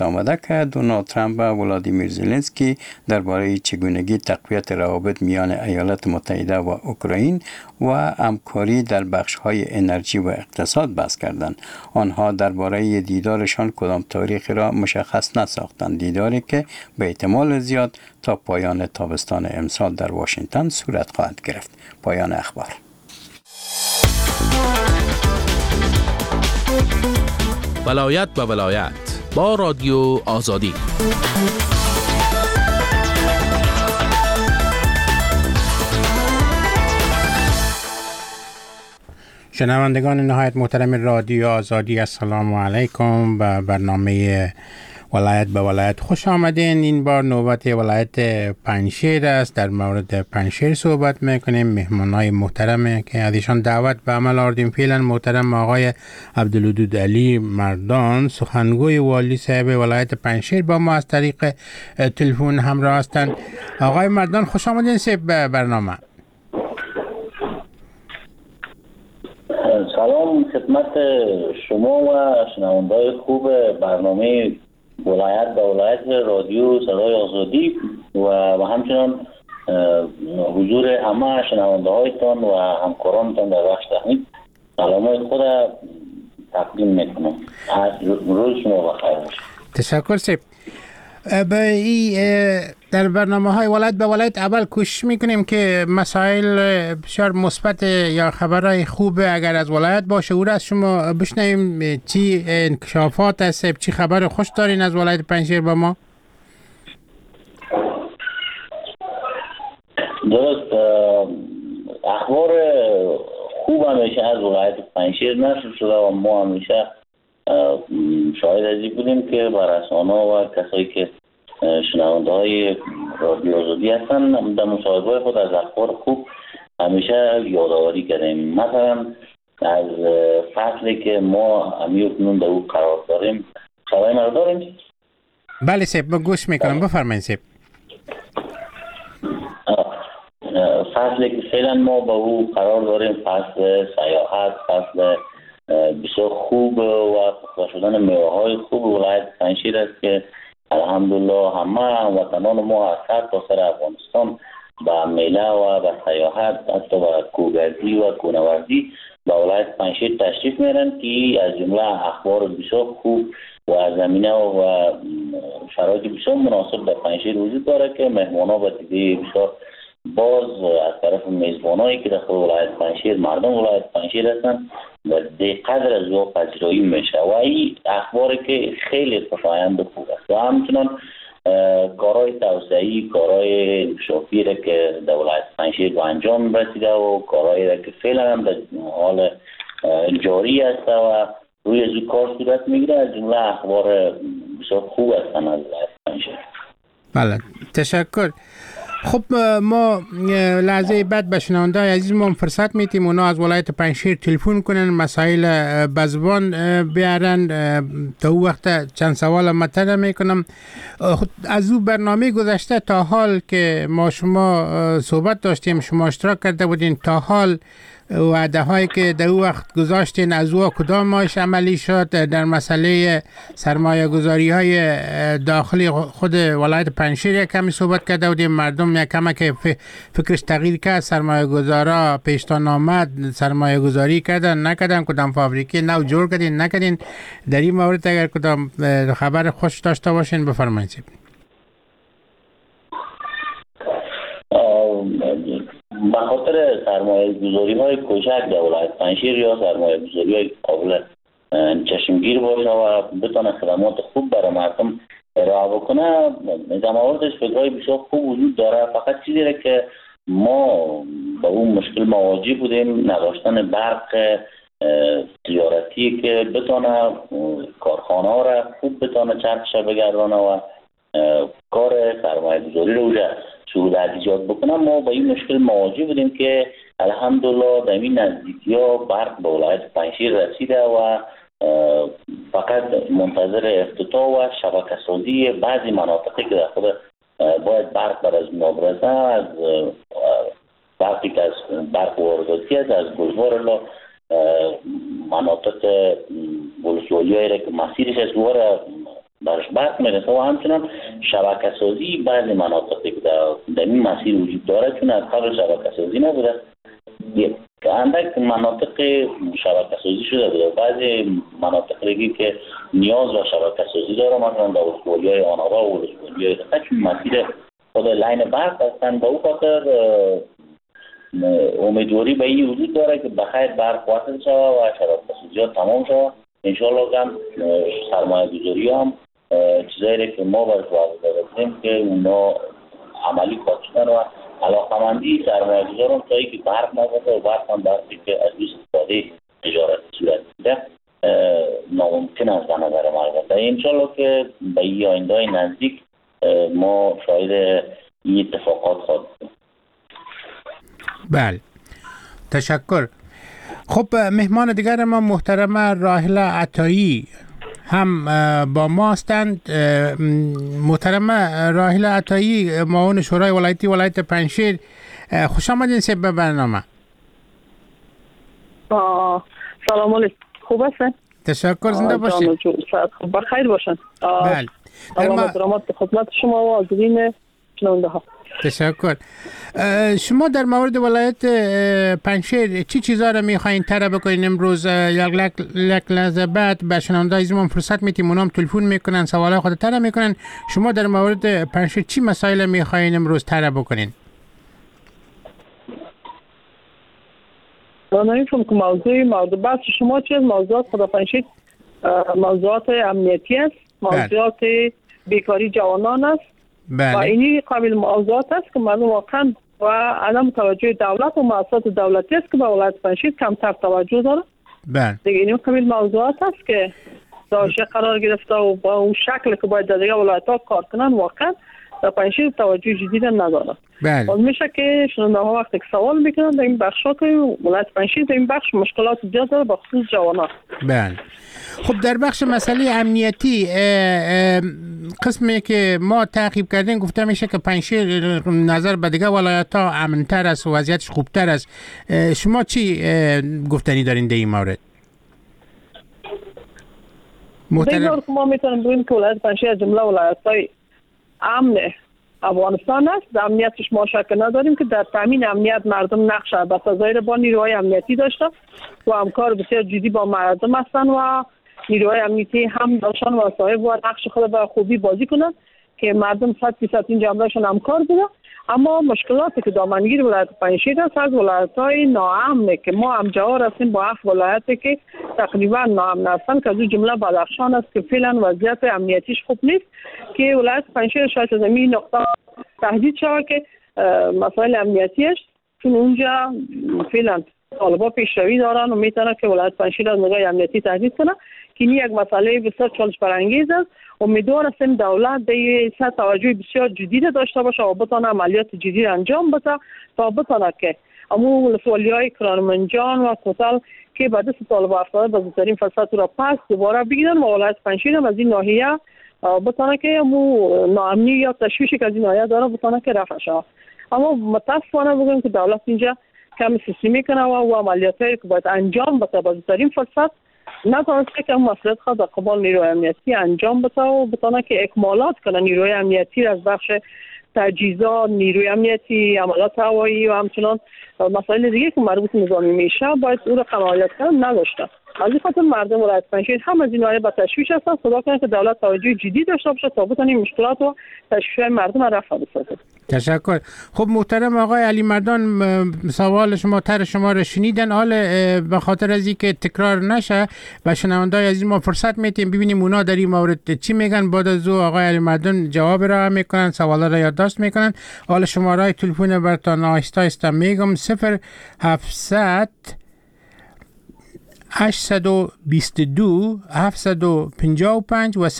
آمده که دونالد ترامپ و ولادیمیر زلنسکی درباره چگونگی تقویت روابط میان ایالات متحده و اوکراین و همکاری در بخش‌های انرژی و اقتصاد بحث کردند. آنها درباره دیدارشان کدام تاریخی را مشخص نساختند. دیداری که به احتمال زیاد تا پایان تابستان امسال در واشنگتن صورت خواهد گرفت. پایان اخبار. ولایت به ولایت با رادیو آزادی. شنوندگان نهایت محترم رادیو آزادی، السلام علیکم. به برنامه ولایت به ولایت خوش آمدین. این بار نوبت ولایت پنجشیر است. در مورد پنجشیر صحبت میکنیم. مهمانای محترم که ازشان دعوت به عمل آوردیم فعلا محترم آقای عبدالودود علی مردان، سخنگوی والی صاحب ولایت پنجشیر، با ما از طریق تلفن همراه هستند. آقای مردان خوش آمدین به برنامه. سلام خدمت شما و شنونده‌های خوب برنامه ولایت به ولایت رادیو صدای آزادی و همچنان حضور همه شنونده‌هایتان و همکارانتان در بخش تکنیک سلامات خود تقدیم میکنم. روز شما بخیر باشید. تشکر سیب. در برنامه های ولایت به ولایت اول کوشش میکنیم که مسائل بسیار مثبت یا خبرهای خوب اگر از ولایت باشه او را از شما بشنویم. چی انکشافات هست، چی خبر خوش دارین از ولایت پنجشیر با ما؟ درست، اخبار خوب همیشه از ولایت پنجشیر نشر شده و ما همیشه شاهد ازی بودیم که بر رسانه و کسایی که شنونده های رادیو آزادی هستن در مصاحبه خود از اخبار خوب همیشه یادآوری کردیم. مثلا از فصلی که ما اکنون در او قرار داریم صدای ما داریم؟ بله سیب، من گوش میکنم، بفرمایید سیب. فصلی که فعلا ما با او قرار داریم فصل سیاحت، فصل بسیار خوب و پخته شدن میوه های خوب ولایت پنجشیر است که الحمدلله همه وطنان ما از سر تا سر افغانستان به میله و به سیاحت، حتی به کوهگردی و کوهنوردی به ولایت پنجشیر تشریف میرن که از جمله اخبار بسیار خوب و زمینه و شرایط بسیار مناسب در پنجشیر وجود داره که مهمانا به دیده بسیار باز از طرف میزبانایی که داخل ولایت پنجشیر مردم ولایت پنجشیر هستن و قدر از او پذیرایی میشه و این اخباری که خیلی خوشایند و خوب است و همچنان کارهای توسعه‌ای، کارهای انکشافی را که در ولایت پنجشیر به انجام رسیده و کارهایی را که فعلا هم در حال جاری است و روی از کار صورت میگیره از جمله اخبار بسیار خوب هستن از ولایت پنجشیر. بله، تشکر. خب ما لحظه بعد به شنونده‌های عزیزمون فرصت میتیم اونا از ولایت پنجشیر تلفن کنن، مسائل بزبان بیارن. تا او وقت چند سوال مطرح میکنم. از او برنامه گذشته تا حال که ما شما صحبت داشتیم، شما اشتراک کرده بودین، تا حال وعده هایی که در او وقت گذاشتین از او کدام ماش عملی شد؟ در مسئله سرمایه گذاری های داخلی خود ولایت پنجشیر کمی صحبت کرده بودیم، مردم یک کمی که فکرش تغییر کرد، سرمایه گذارا پیشتان آمد سرمایه گذاری کردن نکردن، کدام فابریکه نو جور کردین نکردین. در این مورد اگر کدام خبر خوش داشته باشین بفرمایید. به خاطر سرمایه گذاری های کوچک در ولایت پنجشیر یا سرمایه گذاری های قابل چشمگیر باشه و بتونه خدمات خوب برای مردم ارائه بکنه، در موردش فکرهای بسیار خوب وجود داره. فقط چیزی را که ما با اون مشکل مواجه بودیم نداشتن برق تجارتی که بتونه کارخانه ها را خوب بتونه چرخش بگردانه و کار سرمایه گذاری رو شروع ایجاد بکنم. ما با این مشکل مواجه بودیم که الحمدلله در این نزدیکی ها برق به ولایت پنجشیر رسیده و فقط منتظر افتتاح و شبکه سازی بعضی مناطقی که در خود باید برق بر از ما برسه، از برقی که از برق وارداتی است از گلزار الله مناطق بلسوالی هایی که مسیرش از دواره برش برق میرسه و همچنان شبکه سازی بعضی مناطقی که در این مسیر وجود داره، چون از قبل شبکه سازی نبوده، اندک مناطق شبکه سازی شده بوده. بعضی مناطق دیگه که نیاز به شبکه سازی داره، مثلا در ولسوالی‌های آنارا و ولسوالی‌های دیگه، چون مسیر خود لاین برق هستن، به او خاطر امیدواری به این وجود داره که بخیر برق واصل شود و شبکه سازی ها تمام شود. انشاءالله هم سرمایه گذاری هم چیزایی که ما برش واسطه داریم که اونا عملی خواهد شدن و علاقمندی سرمایه گذار هم تایی که برق نبوده و برق هم برقی که از دوست استفاده تجارت صورت میده ناممکن است به نظر ما. البته انشاءالله که به این آینده نزدیک ما شاید این اتفاقات خواهد بود. بله، تشکر. خب مهمان دیگر ما محترمه راحله عطایی هم با ما هستند. محترمه راحله عطایی، معاون شورای ولایتی ولایت پنجشیر، خوش آمدین به برنامه. سلام علیکم، خوب هستین؟ تشکر، زنده باشید. خوب بخیر باشن. بله، درآمد خدمت شما و حاضرین شنونده ها. تشکر. شما در مورد ولایت پنجشیر چی چیزا رو میخواین طرح بکنین امروز؟ یک لحظه بعد به شنونده عزیزمون فرصت میتیم، اونام تلفن میکنن، سوالای خود طرح میکنن. شما در مورد پنجشیر چی مسائل میخواین امروز طرح بکنین؟ من نمی‌فهمم که موضوع بحث شما چیه؟ موضوعات خود پنجشیر موضوعات امنیتی است، موضوعات بیکاری جوانان است. بله. و اینی قابل موضوعات است که مردم واقعا و عدم توجه دولت و مؤسسات دولتی است که به ولایت پنجشیر کمتر توجه داره. بله. دیگه اینی قابل موضوعات است که داشته قرار گرفته و با اون شکل که باید در دیگه ولایت‌ها کار کنن واقعا در پنجشیر توجه جدید نداره. بله. میشه که شنونده ها وقتی که سوال میکنن در این بخشا که ولایت پنجشیر در این بخش مشکلات زیاد داره به خصوص جوانان. بله. خب در بخش مسئله امنیتی قسمی که ما تعقیب کردیم گفته میشه که پنجشیر نظر به دیگه ولایت‌ها امن‌تر است و وضعیتش خوبتر است. شما چی گفتنی دارین در این مورد؟ محترم، ما میتونیم بگیم که ولایت پنجشیر از جمله ولایت‌های امن افغانستان است. در امنیتش ما شک نداریم که در تامین امنیت مردم نقش بسازای با نیروهای امنیتی داشته و همکار بسیار جدی با مردم هستند و نیروهای امنیتی هم داشتن و صاحب و نقش خود به خوبی بازی کنند که مردم 100% این جملهشون همکار بوده. اما مشکلاتی که دامنگیر ولایت پنجشیر است از ولایت‌های ناامنه که ما هم جوار هستیم با 7 ولایتی که تقریبا ناامن هستند که از جمله بدخشان است که فعلا وضعیت امنیتیش خوب نیست که ولایت پنجشیر شاید از این نقطه تهدید شود که مسائل امنیتیش، چون اونجا فعلا طالبا پیشروی دارن و میتونه که ولایت پنجشیر از نگاه امنیتی تهدید کنه که این یک مسئله بسیار چالش برانگیز است. امیدوار هستیم دولت به این توجه بسیار جدی داشته باشه و بتونه عملیات جدی انجام بده تا بتونه که امو ولسوالی‌های کرانمنجان و کوتل که بعد از طالب افتاده به زودترین فرصت را پس دوباره بگیرن و ولایت پنجشیر هم از این ناحیه بتونه که امو ناامنی یا تشویشی که از این ناحیه داره بتونه که رفع شه. اما متاسفانه بگم که دولت اینجا کمی سیستمی کنه و عملیاتی که باید انجام بده به زودترین فرصت نتونسته که مسئولیت خود در قبال نیروی امنیتی انجام بده و بتونه که اکمالات کنه نیروی امنیتی از بخش تجهیزات، نیروی امنیتی، عملیات هوایی و همچنان مسائل دیگه که مربوط نظامی میشه باید او را عملیات کنه نداشته. از این خاطر مردم ولایت پنجشیر هم از این ناحیه با تشویش هستن. خدا کنه که دولت توجه جدی داشته باشه تا بتونه مشکلات و تشویش مردم را رفع بسازه. تشکر. خب محترم آقای علی مردان، سوال شما طرح شما رو شنیدن. حال به خاطر از اینکه تکرار نشه و شنونده‌های عزیز ما فرصت میتیم ببینیم اونا در این مورد چی میگن. بعد از او آقای علی مردان جواب را میکنن، سوالا را یادداشت میکنن. حالا شماره تلفن براتون آهسته میگم: 0700 822 755 و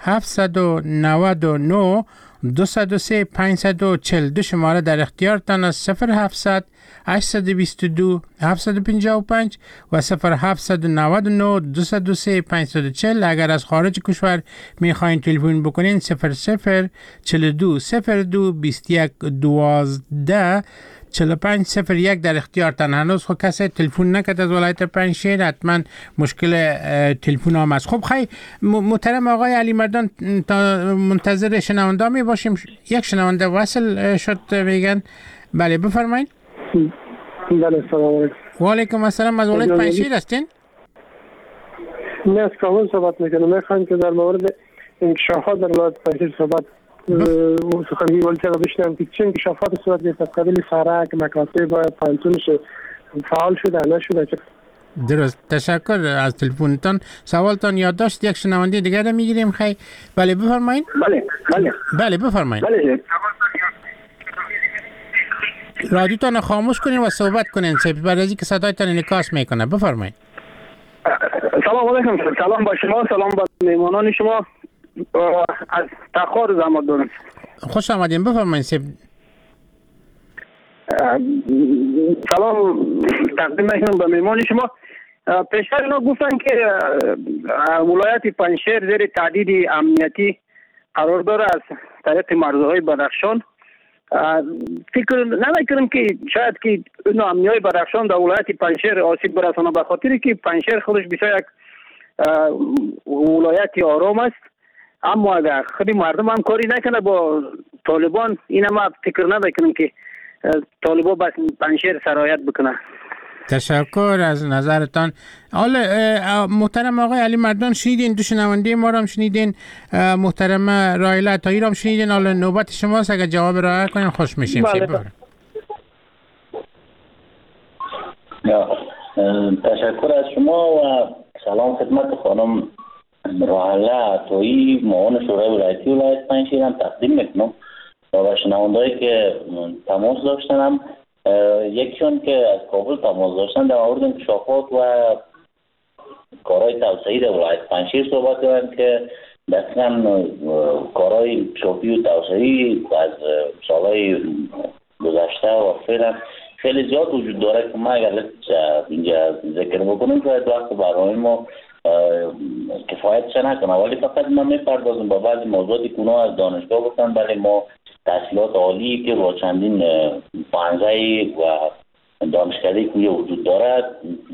0799 203 542 شماره در اختیارتان است. 0700 822 755 و 0799 203 540. اگر از خارج کشور میخواین تلفن بکنین 00 42 02 21 12 4501 در اختیارتان. هنوز خود کسی تلفن نکرد از ولایت پنجشیر، حتما مشکل تلفن هم است. خب خیلی محترم آقای علی مردان، تا منتظر شنونده می باشیم. یک شنونده وصل شد میگن. بله بفرمایید. بله سلام علیکم. و علیکم السلام. از ولایت پنجشیر هستین؟ نه از کامل صحبت میکنم. میخوایم که در مورد انکشافات در ولایت پنجشیر صحبت سخنگوی والدی را بشنوم که چه انکشافات صورت گرفت از قبیل سرک، مکاتب و پانتونش فعال شده نشده؟ درست، تشکر از تلفنتان. سوالتان یادداشت. یک شنونده دیگر را میگیریم. خیلی بله بفرمایید. بله بفرمایید. رادیوتان خاموش کنین و صحبت کنین برای اینکه صدایتان انعکاس میکنه. بفرمایید. سلام علیکم. سلام با شما، سلام با مهمانان شما. از تخار زحمت دارم. خوش آمدین. بفرمایید. سلام تقدیم میکنم به مهمان شما. پیشتر اینا گفتن که ولایت پنجشیر زیر تهدید امنیتی قرار داره از طریق مرزهای بدخشان. فکر نمیکنم که شاید که اون امنیای بدخشان در ولایت پنجشیر آسیب برسانه، به خاطر که پنجشیر خودش بسیار یک ولایت آرام است. اما اگر خود مردم هم کاری نکنه با طالبان، این ما فکر نمیکنم که طالبان بس پنجشیر سرایت بکنه. تشکر از نظرتان. حالا محترم آقای علی مردان شنیدین، دو شنونده ما را هم شنیدین، محترم رایله عطایی را هم شنیدین. حالا نوبت شماست، اگر جواب رعایت کنین خوش میشیم. تشکر از شما و سلام خدمت خانم رایله عطایی، معاون شورای ولایتی ولایت پنجشیر هم تقدیم میکنم و شنوندهایی که تماس داشتنم. یکیشون که از کابل تماس داشتن در مورد انکشافات و کارهای توسعه‌ای در ولایت پنجشیر صحبت کردن که دقیقاً کارهای شافی و توسعه‌ای از سالهای گذشته و فعلا خیلی زیاد وجود داره که ما اگر اینجا ذکر بکنیم که وقت برنامه ما کفایتش نکنه، ولی فقط ما میپردازیم با بعضی موضوعاتی که اونا از دانشگاه گفتن. بله ما تحصیلات عالی که با چندین پانزه و دانشکده‌ای که وجود دارد،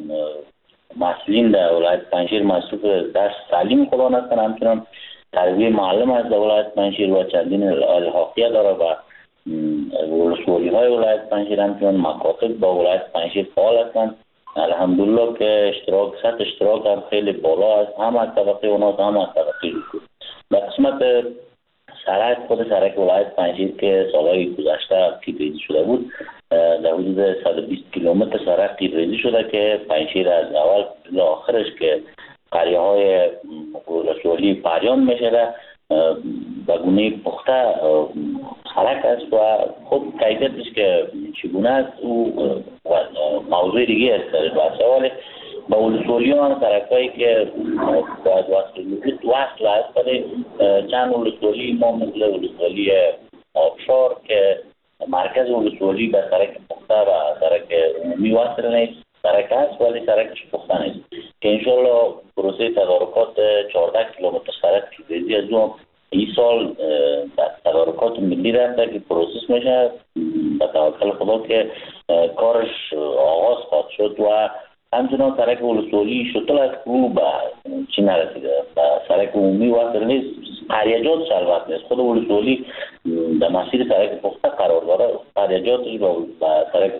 مسئولین در ولایت پنجشیر مصروف درس تعلیم خودان هستند، همچنان تربیه معلم از ولایت پنجشیر و چندین الحاقیه داره و ولسوالی‌های ولایت پنجشیر همچنان مکاتب با ولایت پنجشیر فعال هستند. الحمدلله که سطح اشتراک هم خیلی بالا است، هم از طبقه اوناست هم از طبقه حکومت. در قسمت سرک، خود سرک ولایت پنجشیر که سالهای گذشته تیرریزی شده بود، در حدود 120 کیلومتر سرک تیرریزی شده که پنجشیر از اول تا آخرش که قریه های ولسوالی پریان میشه و گونه پخته سرک است و خود کیفیتش که چگونه است او موضوع دیگه است در بحث. ولی با ولسوالی هم سرکایی که باید وصل است، ولی چند ولسوالی ما مثل ولسوالی آبشار که مرکز ولسوالی به سرک پخته و سرک عمومی وصل نیست، سرک است ولی سرکش پخته نیست که انشالله پروسه تدارکات 14 کیلومتر سرک تیرریزی از اون این سال تدارکات ملی رفته که پروسس میشه به توکل خدا که کارش آغاز خواهد شد و همچنان سرک ولسوالی شتل از او به چی نرسیده، به سرک عمومی وصل نیست، قریجات سلوت نیست. خود ولسوالی در مسیر سرک پخته قرار داره، قریجاتش به سرک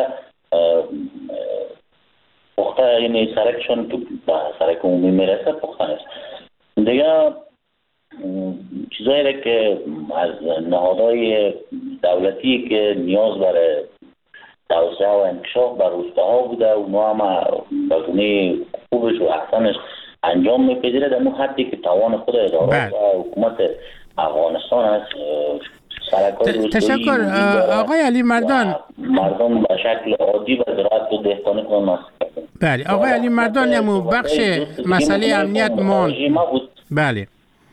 پخته یعنی سرکشون که به سرک عمومی میرسه پخته نیست. دیگه چیزایی که از نهادهای دولتی که نیاز برای توسعه و انکشاف بر روستاها بوده، اونا هم به گونه خوبش و احسنش انجام میپذیره در اون حدی که توان خود ادارات و حکومت افغانستان است. تشکر آقای علی مردان. مردم به شکل عادی و زراعت و دهقانی کنند. بله آقای علی مردان یمو بخش مسئله امنیت بود. بله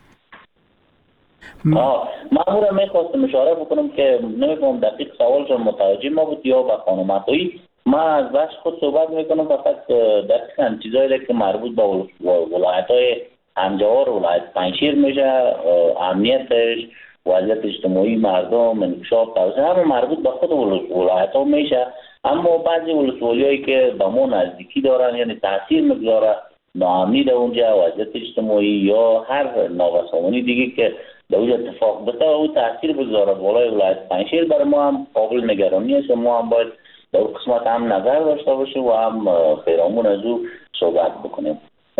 مامورا میخواستم اشاره بکنم که نمیفهم دقیق سوالشون متوجه ما بود یا به خانم عطایی. ما از بخش خود صحبت میکنم فقط دقیقاً چیزایی که مربوط به ولایت‌های همجوار ولایت پنجشیر میشه، امنیتش وضعیت اجتماعی مردم، انکشاف توسعه، همه مربوط به خود ولایت ها میشه. اما بعضی ولسوالی‌هایی که به ما نزدیکی دارن، یعنی تاثیر میگذاره، ناامنی در اونجا، وضعیت اجتماعی یا هر نابسامانی دیگه که در اونجا اتفاق بیفته او تاثیر بگذاره بالای ولایت پنجشیر، برای ما هم قابل نگرانی است. ما هم باید در اون قسمت هم نظر داشته باشیم و هم پیرامون از او صحبت بکنیم.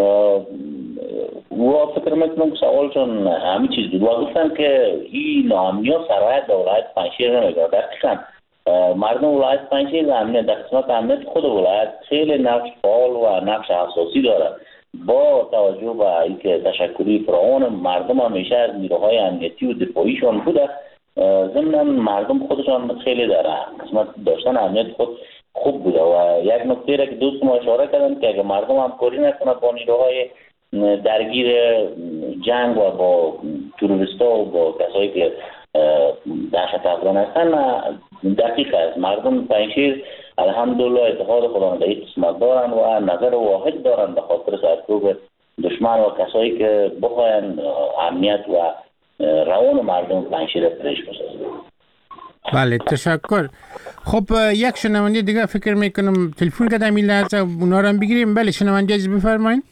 و فکر میکنم که سوالشون همین چیز بود و گفتن که این ناامنی ها سرایت در ولایت پنجشیر نمیگه. دقیقاً مردم ولایت پنجشیر در قسمت امنیت خود ولایت خیلی نقش فعال و نقش اساسی داره. با توجه به اینکه تشکری فراوان مردم همیشه از نیروهای امنیتی و دفاعیشان بوده، ضمن مردم خودشان خیلی در قسمت داشتن امنیت خود خوب بوده. و یک نکته را که دوست ما اشاره کردن که اگر مردم همکاری نکنه با نیروهای درگیر جنگ و با تروریستا و با کسایی که دهشت افغان هستن، دقیق است. مردم پنجشیر الحمدلله اتحاد خودم در این قسمت دارن و نظر واحد دارن به خاطر سرکوب دشمن و کسایی که بخواین امنیت و روان مردم پنجشیر پرش بسازن. بله تشکر. خب یک شنونده دیگه فکر میکنم تلفن کرده این لحظه، اونا رو هم بگیریم. بله شنونده عزیز بفرمایید.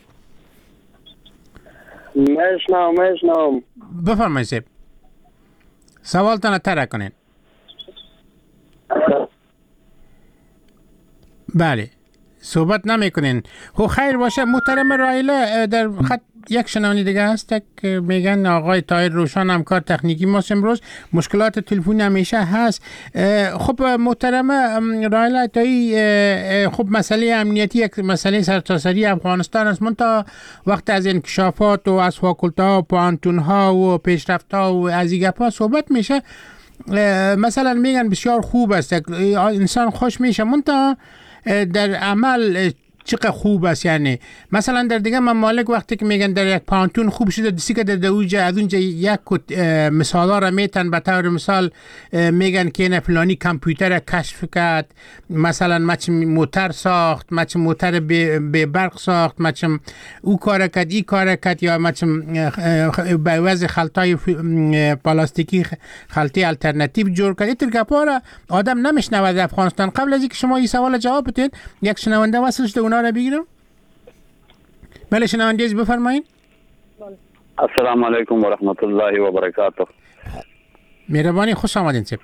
مشنام بفرمایید سیب، سوالتان طرح کنین. بله صحبت نمیکنین. خب خیر باشه. محترم رایله، در خط یک شنونده دیگه هست که میگن آقای طاهر روشن همکار تکنیکی ما امروز مشکلات تلفنی همیشه هست. خب محترم رایله تایی، خب مسئله امنیتی یک مسئله سرتاسری افغانستان است. منتها وقت از انکشافات و از فاکولت‌ها و پانتون‌ها و پیشرفت‌ها و از این گپ‌ها صحبت میشه، مثلا میگن بسیار خوب است، انسان خوش میشه، منتها در عمل چقدر خوب است. یعنی مثلا در دیگه ممالک وقتی که میگن در یک پانتون خوب شده، دیسی که در اونجا از اونجا یک مثالا را میتن. به طور مثال میگن که نه فلانی کامپیوتر کشف کرد، مثلا مچ موتر ساخت، مچ موتر به برق ساخت، مچ او کار کرد، این کار کرد، یا مچ به وضع خلطای پلاستیکی خلطی الटरनेटिव جور کرد. این گپا را آدم نمیشنوه در افغانستان. قبل از اینکه شما این سوال جواب بدید یک شنونده وصل شده، اونا را بگیرم. بله شنونده عزیز بفرمایید. السلام علیکم و رحمت الله و برکاته. مهربانی، خوش آمدین سیب.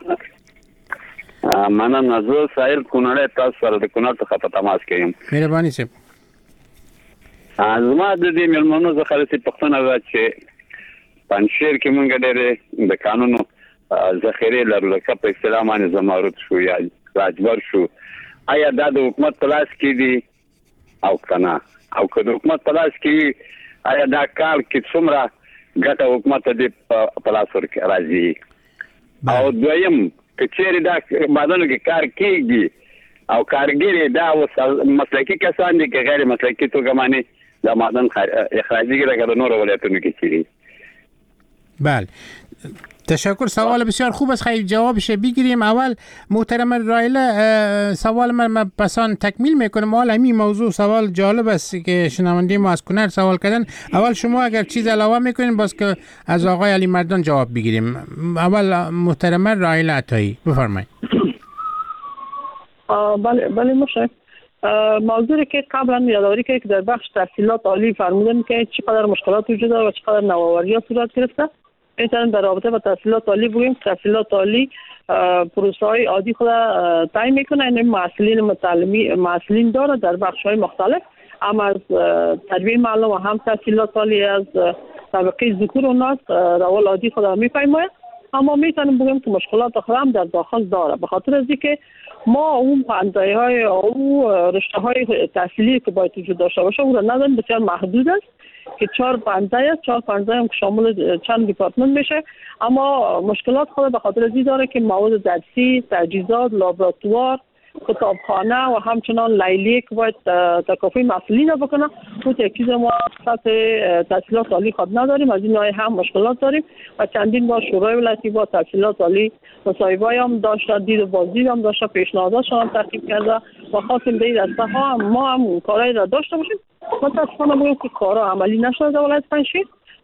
منم نزو سایل کونړ تاسو سره د کونړ څخه په تماس کې یم. مهرباني سیب. زما د دې مېلمنو څخه د پښتنه ده چې پنجشیر کې مونږ ډېر د قانونو ذخیره لرو، لکه په اصطلاح باندې زمارود شو یا راجبر شو. آیا دا د حکومت په لاس کې دي او کنه؟ او که د حکومت په لاس کې آیا دا کار کې څومره ګټه حکومت دې په لاس ورکړي راځي؟ او دویم که چیرې دا مادنو کې کار کېږي او کارګر دا مسلکي کسان دي که غیر مسلکي توګه باندې دا مادن اخراجي لکه د نورو ولایتونو کې چیرې؟ بله تشکر. سوال بسیار خوب است، خیلی جوابش بگیریم. اول محترم رایله سوال من پسان تکمیل میکنم. اول همین موضوع سوال جالب است که شنونده ما از کنر سوال کردن. اول شما اگر چیز علاوه میکنین باز که از آقای علی مردان جواب بگیریم. اول محترم رایله عطایی بفرمایید. بله باشه. موضوعی که قبلا یادآوری که در بخش تحصیلات عالی فرمودن که چقدر مشکلات وجود داره و چقدر نوآوری‌ها صورت گرفته. میتونیم در رابطه با تحصیلات عالی بگیم تحصیلات عالی پروسه‌های عادی خود تعیین میکنه. این مسئولین داره در بخش‌های مختلف، هم از تربیت معلم و هم تحصیلات عالی از طبقه ذکور و ناس روال عادی خود میپیماید. اما میتونیم بگیم که مشکلات آخر هم در داخل داره، به خاطر از اینکه ما اون پندایهای او رشته‌های تحصیلی که باید وجود داشته باشه اون را نداریم، بسیار محدود است که 4 پنجه است. 4 پنجه هم شامل چند دیپارتمنت میشه. اما مشکلات خود به خاطر ازی داره که مواد درسی، تجهیزات، لابراتوار، کتابخانه و همچنان لیلی که باید تکافی مسئولین بکنه. اون یک چیز ما سطح تحصیلات عالی خود نداریم، از این نوع هم مشکلات داریم و چندین بار شورای ولایتی با تحصیلات عالی مصاحبه هم داشته، دید و بازدید هم داشته، پیشنهاداتشون هم ترتیب کرده و خواستیم به این دسته ها ما هم کارایی را داشته باشیم. متاسفانه بگیم که کارا عملی نشده در ولایت پنجشیر،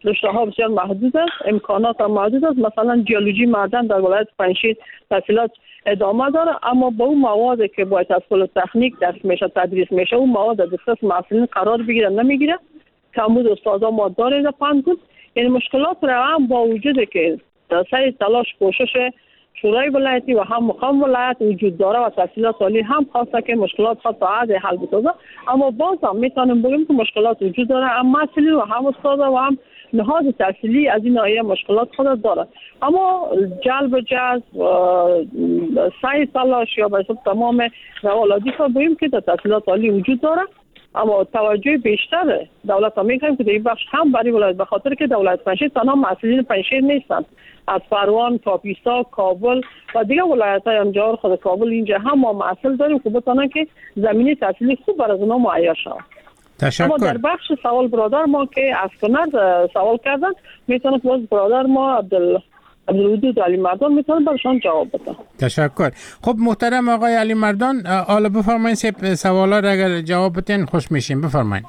رشته‌ها بسیار محدود است، امکانات هم محدود است. مثلا جیولوژی معدن در ولایت پنجشیر تحصیلات ادامه داره، اما با اون موادی که باید از پل تکنیک درس میشه تدریس میشه اون مواد در دسترس محصلین قرار بگیره نمیگیره. کمبود استادا ما داره در پانتون. این مشکلات را هم با وجود که در سعی تلاش کوشش شورای ولایتی و هم مقام ولایت وجود داره و تحصیلات عالی هم خواسته که مشکلات خود تا حد حل بسازه، اما باز هم میتونیم بگیم که مشکلات وجود داره. هم مسئولین و هم استادا و هم نهاد تحصیلی از این ناحیه مشکلات خود داره، اما جلب جذب سعی تلاش یا به حساب تمام روالادی خود بگیم که در تحصیلات عالی وجود داره، اما توجه بیشتر دولت هم می‌خوایم که در این بخش هم برای ولایت، به خاطر که دولت پنجشیر تنها مسئولین پنجشیر نیستند، از فروان، کاپیسا، کابل و دیگر ولایت‌های همجوار خود کابل اینجا هم ما مسئول داریم که بتونن که زمینه تحصیلی خوب برای اونا مهیا شود. اما در بخش سوال برادر ما که از کنر سوال کردن میتونه باز برادر ما عبدالودود علی مردان میتونه برشان جواب بده. تشکر. خب محترم آقای علی مردان، حالا بفرمایید سوالا را اگر جواب بدین خوش میشیم. بفرمایید.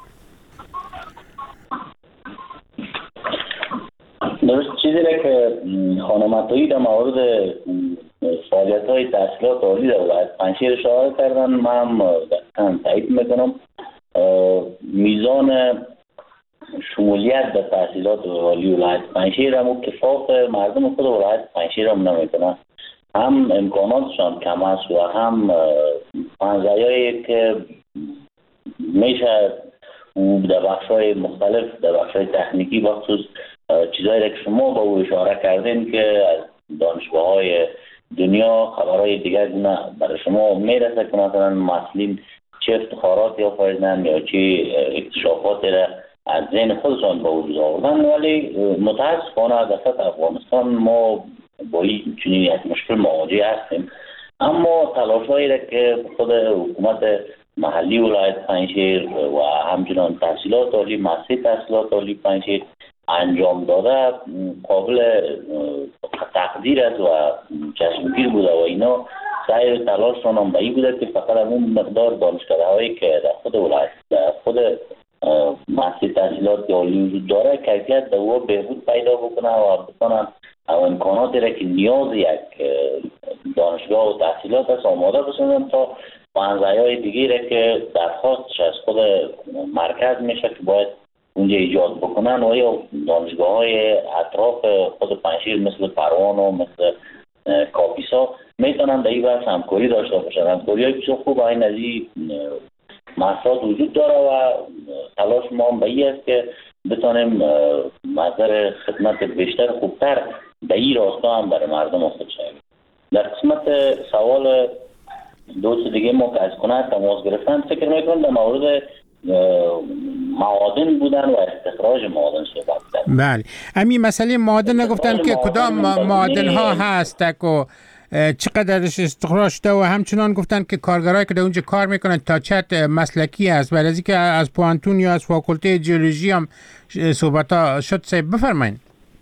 درست چیزی را که خانم عطایی در مورد فعالیت‌های تحصیلات عالی در ولایت پنجشیر اشاره کردن، من هم تایید میکنم. میزان شمولیت در تحصیلات عالی ولایت پنجشیر هم اتفاق مردم خود ولایت پنجشیر هم نمیکنه. هم امکاناتشان کم است و هم پنجه‌ای که میشه در بخش‌های مختلف، در بخش‌های تکنیکی بخصوص چیزایی که شما با او اشاره کردین که از دانشگاه‌های دنیا خبرهای دیگر گونه برای شما میرسه که مثلا مسئولین چه افتخارات یا فایدن یا چه اکتشافات را از ذهن خودشان به وجود آوردن، ولی متاسفانه در سطح افغانستان ما با این چنین یک مشکل مواجه هستیم. اما تلاش‌هایی را که خود حکومت محلی ولایت پنجشیر و همچنان تحصیلات عالی، مؤسسه تحصیلات عالی پنجشیر انجام داده قابل تقدیر است و چشمگیر بوده و اینا سعی تلاششان هم به این بوده که فقط اون مقدار دانشکده‌هایی که در خود ولایت در خود مؤسسه تحصیلات عالی وجود داره کیفیت در او بهبود پیدا بکنه و بتونن امکاناتی را که نیاز یک دانشگاه و تحصیلات است آماده بسازن تا پنجه‌های دیگه را که درخواستش از خود مرکز میشه که باید اونجا ایجاد بکنن و یا دانشگاه‌های اطراف خود پنجشیر مثل فروان و مثل کاپیسا میتونن در این بحث همکاری داشته باشن. همکاری‌های بسیار خوب این از این مسائل وجود داره و تلاش ما هم به این است که بتونیم مصدر خدمت بیشتر خوبتر به این راستا هم برای مردم خود شویم. در قسمت سوال دوست دیگه ما که از کنه تماس گرفتن فکر میکنم در مورد معادن بودن و استخراج معادن صحبت کردن. بله، همین مسئله معادن نگفتن که کدام معادن ها هست و چقدرش استخراج شده و همچنان گفتن که کارگرایی که در اونجا کار میکنن تا چت مسلکی است. بعد از اینکه از پوانتون یا از فاکولته جیولوژی هم صحبت ها شد، صاحب بفرمایید.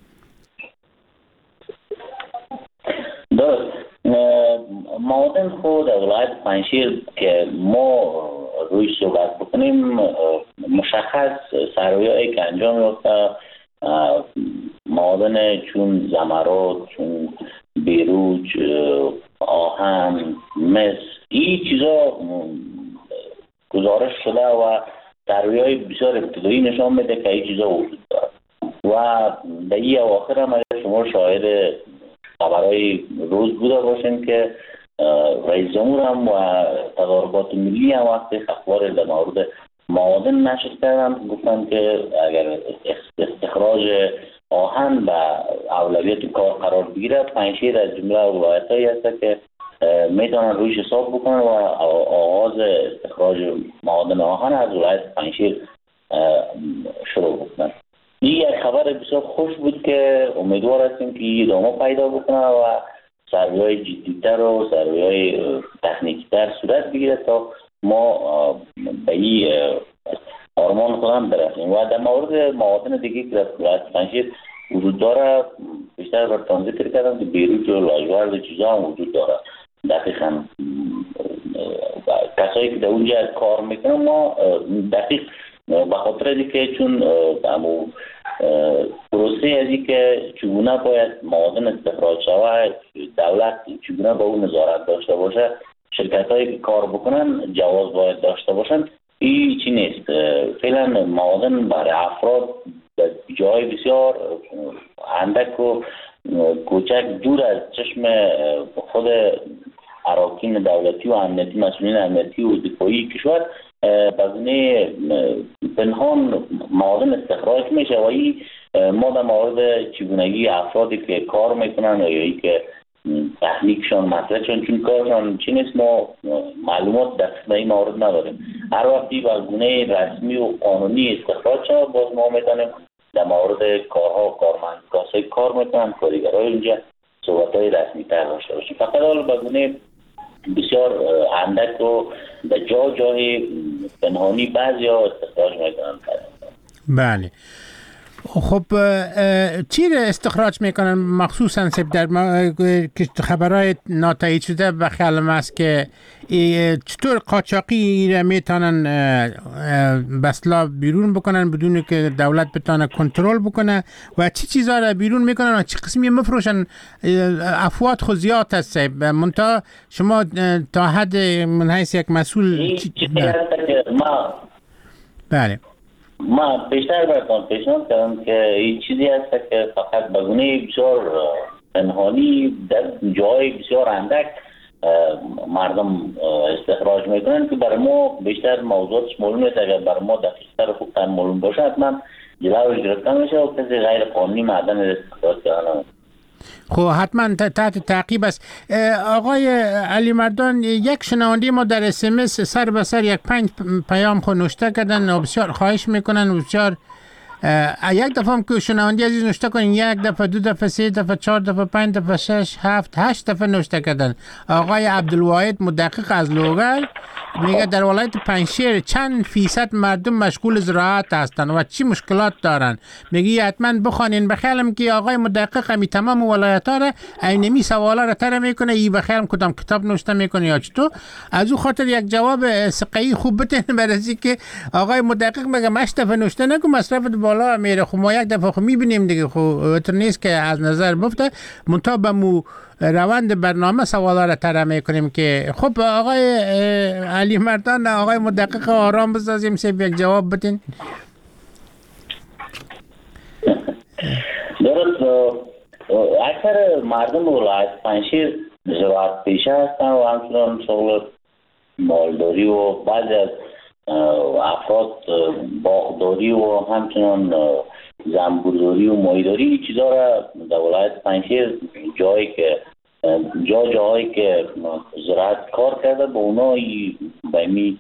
درست. معادن خود در ولایت پنجشیر که ما روی صحبت بکنیم مشخص سرویایی که انجام یافته معادن چون زمرد، چون بیروج، آهن، مس، این چیزا گزارش شده و سرویای بسیار ابتدایی نشان میده که این چیزا وجود داره و در این اواخر هم اگر شما شاهد خبرهای روز بوده باشین که رئیس جمهور هم و تدارکات ملی هم وقتی اخبار در مورد معادن نشر کردن گفتن که اگر استخراج آهن به اولویت کار قرار بگیره پنجشیر از جمله ولایت‌هایی هست که میتونن رویش حساب بکنن و آغاز استخراج معادن آهن از ولایت پنجشیر شروع بکنن. این یک خبر بسیار خوش بود که امیدوار هستیم که ادامه پیدا بکنه و سروی‌های جدی‌تر و سروی‌های تکنیکی‌تر صورت بگیره تا ما به این آرمان خودم برسیم. و در مورد معادن دیگه که در پنجشیر وجود داره بیشتر براتون ذکر کردم که بیروت و لاجورد و چیزا هم وجود داره. دقیقاً کسایی که در اونجا کار میکنن ما دقیق به خاطر اینکه چون پروسه ازی که چگونه باید معادن استخراج شود، دولت چگونه با اون نظارت داشته باشه، شرکت هایی که کار بکنن جواز باید داشته باشن، این چی نیست. فعلا معادن برای افراد جای بسیار اندک و کوچک دور از چشم خود اراکین دولتی و امنیتی، مسئولین امنیتی و دفاعی کشور بزنه پنهان معادن استخراج میشه و این ما در مورد چگونگی افرادی که کار میکنن یا ای که تحلیکشان مسئلهشان چون کارشان چی نیست ما معلومات در این مورد نداریم. هر وقتی با گونه رسمی و قانونی استخراج شد باز ما میتونیم در مورد کارها کارمند کار میکنن کارگرای اینجا صحبت‌های رسمی تر داشته باشیم. فقط حالا با گونه بسیار اندک و در جای پنهانی بعضی ها استخراج میکنن. بله. خب چی استخراج میکنن مخصوصا در خبرهای ناتایید شده و خیالم است که چطور قاچاقی را میتونن بسلا بیرون بکنن بدون که دولت بتانه کنترل بکنه و چی چیزا را بیرون میکنن و چی قسمی مفروشن؟ افواد خود زیاد هست منتها شما تا حد من حیث یک مسئول بله ما بیشتر براتون پیشنهاد کردم که این چیزی هست که فقط بگونه بسیار پنهانی در جای بسیار اندک مردم استخراج میکنن که برای ما بیشتر موضوعاتش معلوم نیست. اگر برای ما دقیق‌تر خوبتر معلوم باشه حتما جلوش گرفته میشه و کسی غیر قانونی معدن استخراج کردن. خب حتما تحت تعقیب است. آقای علی مردان، یک شنونده ما در SMS سر به سر یک 5 پیام خود نوشته کردن و بسیار خواهش میکنن و بسیار یک دفعه هم که شنونده عزیز نوشته کنین، یک دفعه، 2 دفعه، 3 دفعه، 4 دفعه، 5 دفعه، 6 7 8 دفعه نوشته کردن. آقای عبدالواحد مدقق از لوگر میگه در ولایت پنجشیر چند فیصد مردم مشغول زراعت هستند و چی مشکلات دارن. میگه حتما بخوانین. بخیالم که آقای مدقق همی تمام ولایت ها را اینمی سوالا را تر میکنه، ای بخیالم کدام کتاب نوشته میکنه یا چطور. از او خاطر یک جواب سقی خوب بتین برای که آقای مدقق میگه 8 دفعه نوشته نکن مصرف بالا میره. خب ما یک دفعه خب میبینیم دیگه، خب تو نیست که از نظر بفته منتها به روند برنامه سوالا را طرح میکنیم که خب آقای علی مردان، آقای مدقق آرام بسازیم سیب یک جواب بدین. درست. اکثر مردم ولایت پنجشیر زراعت پیشه هستن و همچنان شغل مالداری و بعضی از افراد باغداری و همچنان زنبورداری و ماهیداری چیزا را در ولایت پنجشیر جایی که زراعت کار کرده با اونا به می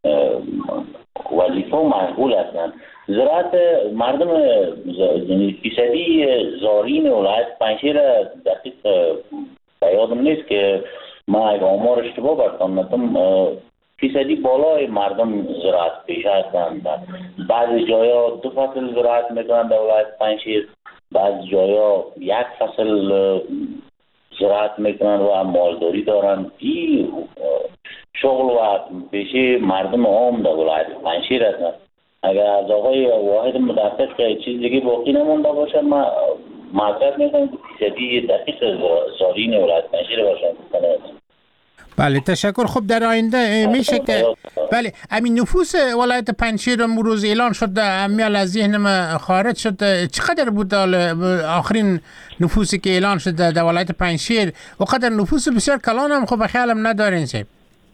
وظیفه مشغول هستند. زراعت مردم فیصدی زارین ولایت پنجشیر دقیق به یادم نیست که ما اگه آمار اشتباه برکنم فیصدی بالای مردم زراعت پیشه هستند. بعضی جایا 2 فصل زراعت میکنند در ولایت پنجشیر، بعضی جایا 1 فصل زراعت میکنند و مالداری دارند. این شغل و پیشه مردم عام در ولایت پنجشیر هستند. اگر از آقای واحد مدقق که چیز دیگه باقی نمونده باشه ما معذرت میکنم که فیصدی دقیق زارین ولایت پنجشیر باشند. بله تشکر. خب در آینده میشه که بله همین نفوس ولایت پنجشیر امروز اعلان شد، امیال از ذهن ما خارج شد. چقدر بود آخرین نفوسی که اعلان شد در ولایت پنجشیر؟ و قدر نفوس بسیار کلان هم خب خیالم ندارین سیب.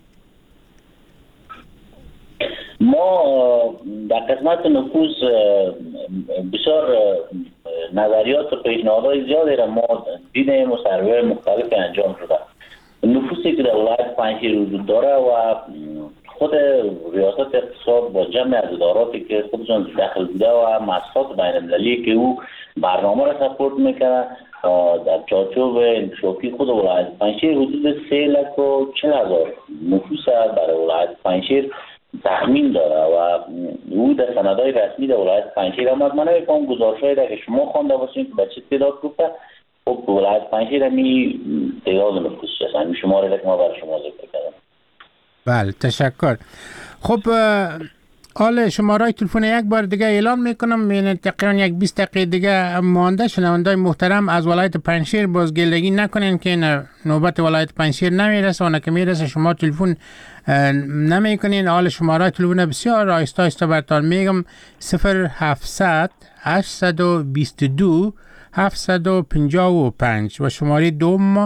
ما در قسمت نفوس بسیار نظریات و پیشنهادهای زیادی را ما دیدیم و سروی مختلف انجام شده. نفوسی که در ولایت پنجشیر وجود داره و خود ریاست اقتصاد با جمع از اداراتی که خودشون دخل بوده و مؤسسات بین‌المللی که او برنامه را سپورت میکنه در چارچوب انکشافی خود ولایت پنجشیر حدود 340,000 نفوس برای ولایت پنجشیر تخمین داره و او در سندهای رسمی در ولایت پنجشیر آمد. من نمی‌فهمم گزارش‌هایی را که شما خوانده باشین که به چه تعداد گفته. خب ولایت پنجشیر همی تعداد نفوسش هست، همی شماره که ما برای شما ذکر کردم. بله تشکر. خب حالا شماره تلفن یک بار دیگه اعلان میکنم، یعنی تقریبا یک 20 دقیقه دیگه مانده. شنوندای محترم از ولایت پنجشیر باز گلگی نکنین که نوبت ولایت پنجشیر نمیرسه، اون که میرسه شما تلفن نمیکنین. حال شماره تلفن بسیار آهسته آهسته براتون میگم: 0700 822 755 و شماره دوم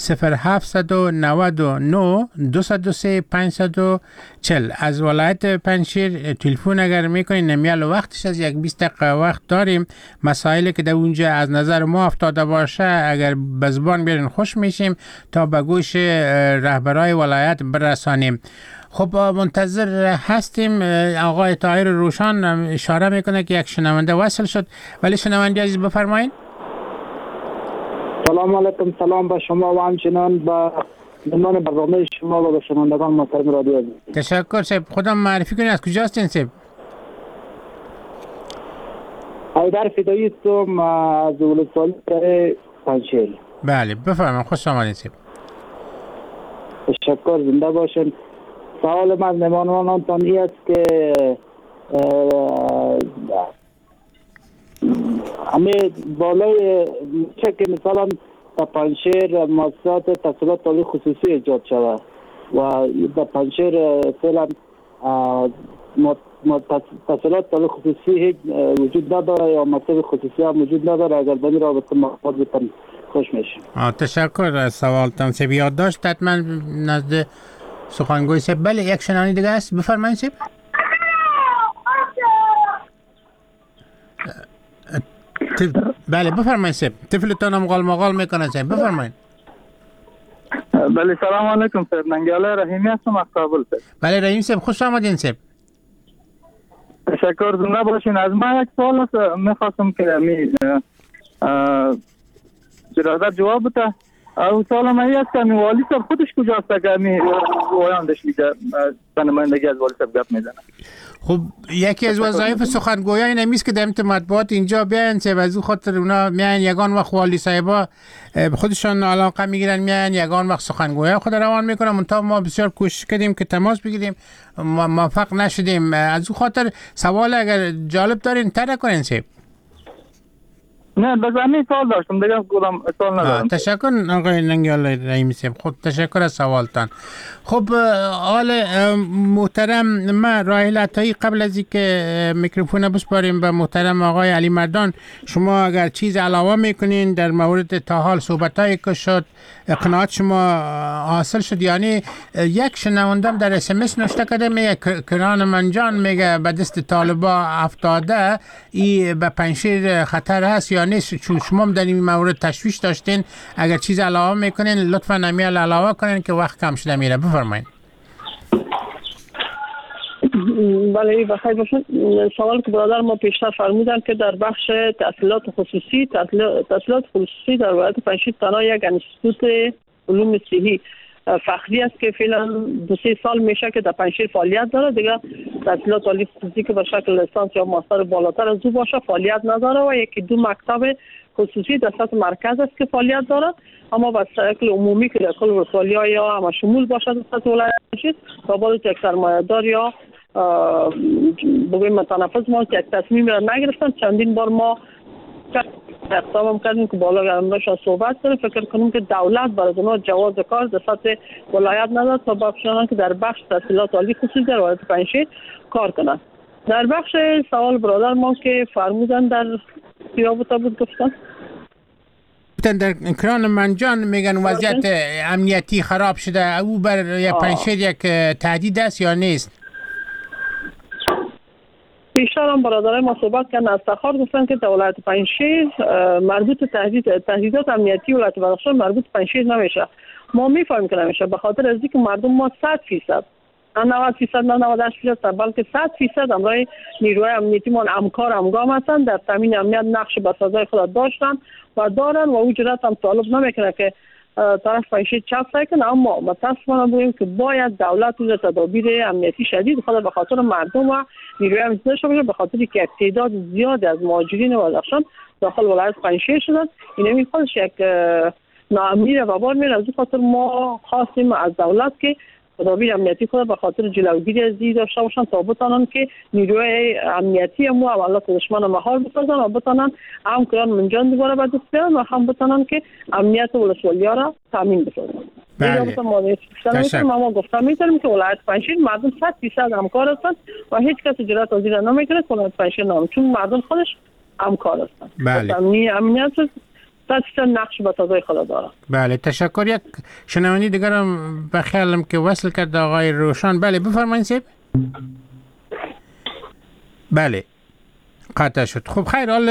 0799 203 540. از ولایت پنجشیر تلفن اگر میکنین نمیال وقتش از یک 20 دقیقه وقت داریم. مسائلی که در اونجا از نظر ما افتاده باشه اگر به زبان بیارین خوش میشیم تا به گوش رهبرای ولایت برسانیم. خب منتظر هستیم. آقای طاهر روشان اشاره میکنه که یک شنونده وصل شد، ولی شنونده عزیز بفرمایید. سلام علیکم. سلام به شما و همچنان به مهمان برنامه شما و به شنوندگان محترم رادیو. تشکر صاحب. خودم معرفی کنید، از کجا هستین صاحب؟ حیدر فدایی هستم از ولایت پنجشیر. بله بفرمایید، خوش آمدید صاحب. تشکر، زنده باشین. سوال من از مهمانانتان این است که همه بالای چه که مثلا در پنجشیر مؤسسات تحصیلات عالی خصوصی ایجاد شود و در پنجشیر فعلا تحصیلات عالی خصوصی هیچ وجود نداره یا مکتب خصوصی هم وجود نداره. اگر در این رابطه معلومات بتن خوش میشیم. تشکر از سوالتان صاحب. یادداشت حتما نزد سخنگوی صاحب. بله یک شنونده دیگه است، بفرمایید صاحب. بله بفرمایید صاحب. طفلتان هم غال میکنه صاحب، بفرمایید. بله سلام علیکم صاحب. ننگیاله رحیمی هستم از کابل صاحب. بله رحیم صاحب خوش آمدین صاحب. تشکر، زنده باشین. از من یک سوال است، میخواستم که برادر جواب بده. او سوال من این است که والی صاحب خودش کجاست که گویاندش میده نمایندگی از والی صاحب گپ میزنه؟ خب یکی از وظایف سخنگویان این است که در مطبوعات اینجا بیان صاحب، از اون خاطر اونا میان یگان وقت والی صاحبا خودشان علاقه میگیرن میان یگان وقت سخنگویا خود روان میکنن. منتها ما بسیار کوشش کردیم که تماس بگیریم، موفق نشدیم. از اون خاطر سوال اگر جالب دارین طرح کنین صاحب. نه بس همین سوال داشتم دیگه، کدام سوال ندارم. تشکر آقای ننگیال رحیمی صاحب. خب تشکر از سوالتان. خب حال محترم ما راحل عطایی، قبل از اینکه میکروفون بسپاریم به محترم آقای علی مردان، شما اگر چیز علاوه میکنین در مورد تا حال صحبتایی که شد، اقناعات شما حاصل شد؟ یعنی یک شنوندم در SMS نوشته کرده میگه کران منجان میگه به دست طالبا افتاده، این به پنجشیر خطر هست یا نیست؟ چون شما در این مورد تشویش داشتین، اگر چیز علاوه میکنین لطفا نمیال علاوه کنین که وقت کم شده میره. بفرمایید. بله بخیر باشید. سوال که برادر ما پیشتر فرمودن که در بخش تحصیلات خصوصی در ولایت پنجشیر تنها یک انستیتوت علوم صحی فخری است که فعلا 2-3 سال میشه که در پنجشیر فعالیت داره. دیگه تحصیلات عالی خصوصی که به شکل لیسانس یا ماستر بالاتر از او باشه فعالیت نداره و 1-2 مکتب خصوصی در سطح مرکز است که فعالیت داره، اما به شکل عمومی که در کل ولسوالی‌ها یا همه شمول باشه در سطح ولایت پنجشیر تا بالا یک سرمایه‌دار یا بگویم متنفذ ما یک تصمیم را نگرفتن. چندین بار ما اقدام کردیم که بالا گرمش صحبت کنیم. فکر کنیم که دولت برای اونا جواز کار در سطح ولایت نداد تا بخشنان که در بخش تحصیلات عالی خصوصی در ولایت پنجشیر کار کنند. در بخش سوال برادر ما که فرمودن در رابطه بود گفتن در کران منجان میگن وضعیت امنیتی خراب شده، او بر پنجشیر یک تهدید است یا نیست؟ بیشتر هم برادرای ما صحبت کردن، از تخار گفتن که ولایت پنجشیر مربوط تهدیدات امنیتی ولایت بدخشان مربوط پنجشیر نمیشه. ما میفهمیم که نمیشه، به خاطر از اینکه مردم ما 100% نه 90% نه 98% بلکه 100% امرای نیروهای امنیتی ما همگام هستن، در تامین امنیت نقش بسازای خود داشتن و دارن و اجرت هم طالب نمیکنه که طرف پنجشیر چپ کنه. اما متاسفانه بگیم که باید دولت روز تدابیر امنیتی شدید خود به خاطر مردم و نیروی امنیتی داشته باشه، به خاطر که تعداد زیاد از مهاجرین بدخشان داخل ولایت پنجشیر شدن. این همین خودش یک ناامنی رو بار میره. از این خاطر ما خواستیم از دولت که تدابیر امنیتی خود به خاطر جلوگیری از این داشته باشند تا بتانن که نیروی امنیتی ما عملیات دشمن مهار بسازن و بتانن هم کران منجان دوباره به دست بیارن و هم بتانن که امنیت ولسوالی‌ها را تامین بسازن. بله. ما گفتم می‌تونیم که ولایت پنجشیر مردم 100% همکار هستند و هیچ کس جرأت از این نمیکنه که ولایت پنجشیر نام، چون مردم خودش همکار هستند. بله. امنیت 100% نقش به تازه خود داره. بله تشکر. یک شنونده دیگر هم به خیالم که وصل کرد آقای روشان. بله بفرمایید سیب. بله قطع شد. خب خیر، حال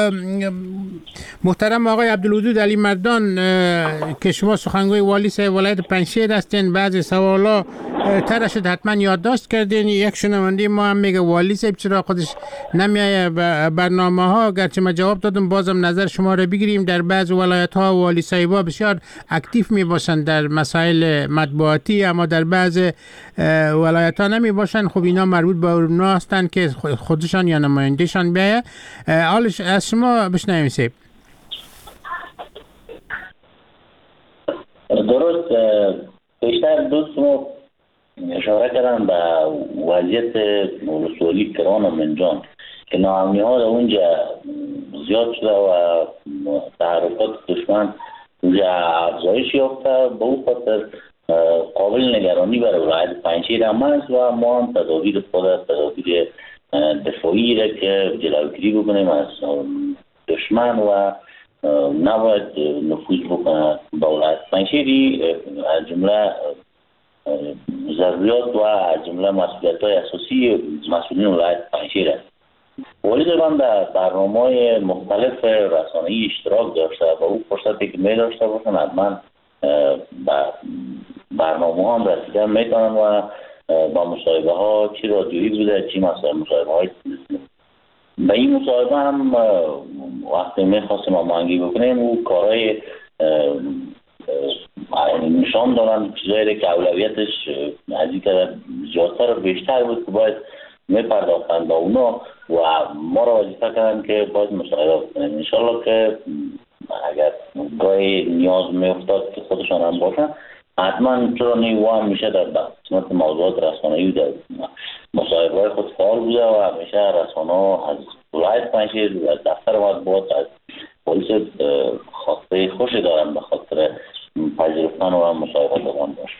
محترم آقای عبدالودود علی مردان که شما سخنگوی والی صاحب ولایت پنجشیر هستین، بعضی سوالا طرح شد حتما یادداشت کردین. یک شنونده ما هم میگه والی صاحب چرا خودش نمیایه برنامه ها؟ گرچه ما جواب دادم بازم نظر شما را بگیریم. در بعض ولایت ها والی صاحبا بسیار اکتیو می باشند در مسائل مطبوعاتی، اما در بعض ولایت ها نمی باشند. خب اینا مربوط به اونا هستند که خودشان یا نمایندهشان بیایه. حالش از شما بشنویم سیب. درست، بیشتر دوست ما اشاره کردن به وضعیت ولسوالی کران و منجان که ناامنی ها در اونجا زیاد شده و تحرکات دشمن اونجا افزایش یافته. به اون خاطر قابل نگرانی برای ولایت پنجشیر هم است و ما هم تدابیر خود تدابیر دفاعی را که جلوگیری بکنیم از دشمن و نباید نفوذ بکنه به ولایت پنجشیر. از جمله ضروریات و از جمله مسئولیت‌های اساسی مسئولین ولایت پنجشیر است. والی صاحب در برنامه‌های مختلف رسانه‌ای اشتراک داشته و او فرصتی که می داشته باشن حتما برنامه هم رسیدن میتونن و با مصاحبه ها چی رادیویی بوده چی مصاحبه های به این مصاحبه هم وقتی میخواستیم هماهنگی بکنیم او کارهای نشان دادن چیزایی که اولویتش از این که زیادتر و بیشتر بود که باید میپرداختن با اونا و ما را وظیفه کردن که باید مصاحبه بکنیم. انشالله که اگر گاهی نیاز میافتاد که خودشان هم باشن حتما چرا نیوان میشه در قسمت موضوعات رسانه‌ای در مصاحبه‌های خود فعال بوده و همیشه رسانه‌ها از ولایت پنجشیر و دفتر مطبوعات از پلیس خاطره خوشی دارن به خاطر پذیرفتن و مصاحبه دادن باشه.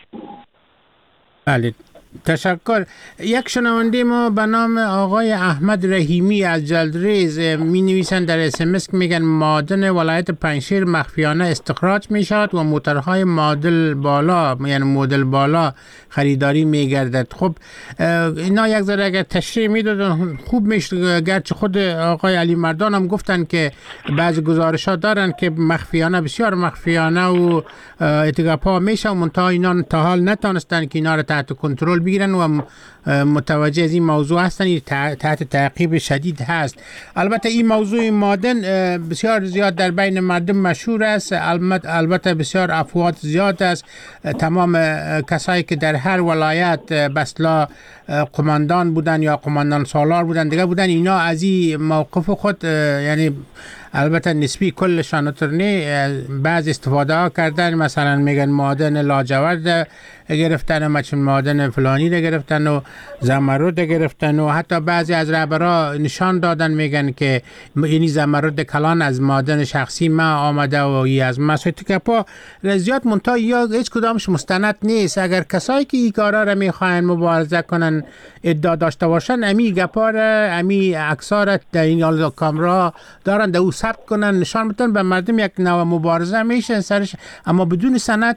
بله تشکر. یک شنونده ما به نام آقای احمد رحیمی از جلدریز می نویسند در SMS که میگن معادن ولایت پنجشیر مخفیانه استخراج می شود و موترهای مدل بالا یعنی مدل بالا خریداری می گردد. خب اینا یک ذره اگر تشریح می دادن خوب میشه، گرچه خود آقای علی مردان هم گفتن که بعضی گزارش ها دارن که مخفیانه بسیار مخفیانه و اتگاپا میشه و منتها اینا تا حال نتانستن که اینا رو تحت کنترل بگیرن و متوجه از این موضوع هستن، تحت تعقیب شدید هست. البته این موضوع معادن بسیار زیاد در بین مردم مشهور است، البته بسیار افواج زیاد است. تمام کسایی که در هر ولایت بسلا قماندان بودن یا قماندان سالار بودن دیگه بودن، اینا از این موقف خود یعنی البته نسبی کلشان نترنی بعض استفاده ها کردن، مثلا میگن معادن لاجورد گرفتن، مچون معادن فلانی رو گرفتن و زمرد گرفتن و حتی بعضی از رهبرا نشان دادن میگن که اینی زمرد کلان از معادن شخصی ما آمده و ای از مسویت کپا زیاد منتها یا هیچ کدامش مستند نیست. اگر کسایی که این کارا رو میخواین مبارزه کنن ادعا داشته باشن، امی گپا رو امی عکس‌ها در این کامرا دارن در او ثبت کنن نشان بدن به مردم، یک نوع مبارزه میشه سرش، اما بدون سند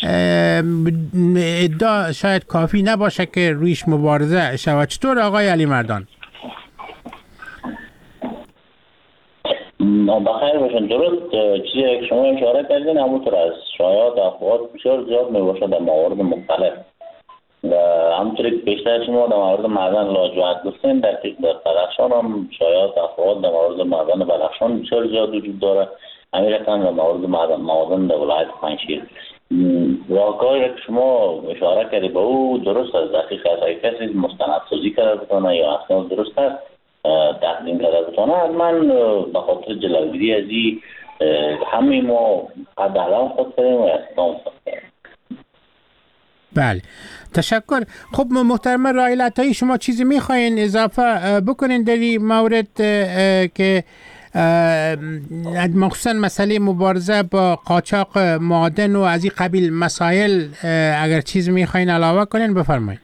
ادعا شاید کافی نباشه که رویش مبارزه شود. چطور آقای علی مردان؟ بخیر باشن. درست چیزی که شما اشاره کردین همونطور از شایعات و افواج بسیار زیاد میباشه در موارد مختلف و همونطوری که بیشتر شما در مورد معدن لاجورد گفتین، در بدخشان هم شایعات و افواج در مورد معدن بدخشان بسیار زیاد وجود داره. همین رقم در مورد معدن در ولایت پنجشیر واقعی که شما اشاره کردی به او درست است. دقیق است اگر کسی مستندسازی کرده بتونه یا اصلا درست است تقدیم کرده بتونه، من به خاطر جلوگیری از این همه ما قدران خود کنیم و اقدام خود کنیم. بله تشکر. خب محترم رائل عطایی، شما چیزی میخواین اضافه بکنین در این مورد که مخصوصا مسئله مبارزه با قاچاق معادن و از این قبیل مسائل اگر چیز میخواین علاوه کنین بفرمایید.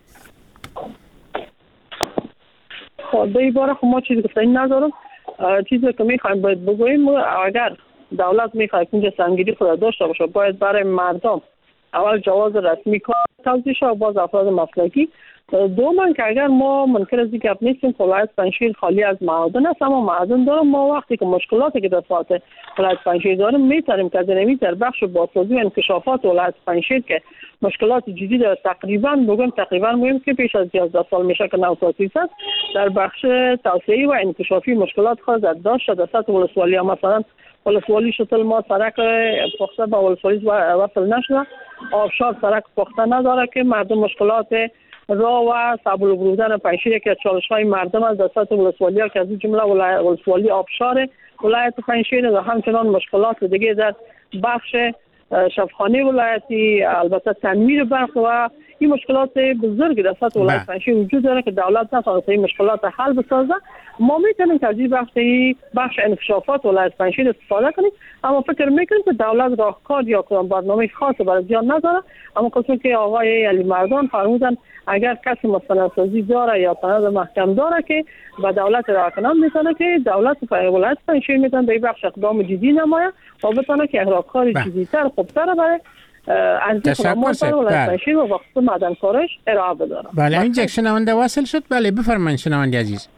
خب در این باره خب ما چیزی گفتنی ندارم. چیزی که میخوایم باید بگوییم اگر دولت میخواد اینجا سنگیری خود داشته باشه باید برای مردم اول جواز رسمی کار توضیح شه و باز افراد مسلکی. دوم که اگر ما منکر از این گپ نیستیم ولایت پنجشیر خالی از معادن است، اما معادن دارم. ما وقتی که مشکلاتی که در ساحت ولایت پنجشیر داریم میتونیم که از نمی در بخش بازسازی و انکشافات ولایت پنجشیر که مشکلات جدی داره تقریبا میگم که پیش از 11 سال میشه که نوسازی است. در بخش توسعه و انکشافی مشکلات خود داشت. در سطح ولسوالی مثلا ولسوالی شتل ما سرک پخته با ولسوالی وصل نشده، آبشار سرک پخته نداره که مردم مشکلات راه و سبل بودن پنجشیر که چالش‌های مردم از در سطح ولسوالی ها که از این جمله ولسوالی آبشار ولایت پنجشیر و همچنان مشکلات دیگه در بخش شفاخانه ولایتی، البته تنمیر برق و این مشکلات بزرگ در سطح ولایت پنجشیر وجود داره که دولت نتوانسته این مشکلات حل بسازه. ما میتونیم که از این بخش انکشافات ولایت پنجشیر استفاده کنیم، اما فکر میکنیم که دولت راهکار یا کدام برنامه خاص برای زیان نداره. اما کسی که آقای علی مردان فرمودن اگر کسی مستندسازی داره یا سند محکم داره که با دولت راهنمایی میتونه که دولت ولایت پنجشیر میتونه به این بخش اقدام جدی نماید و بتونه که راهکار جدی‌تر خوبتر برای ارزش خدمات ولایت پنجشیر و وقت معدن کارش ارائه بداره. بله اینجا شنونده واصل شد. بله بفرمایید شنونده عزیز.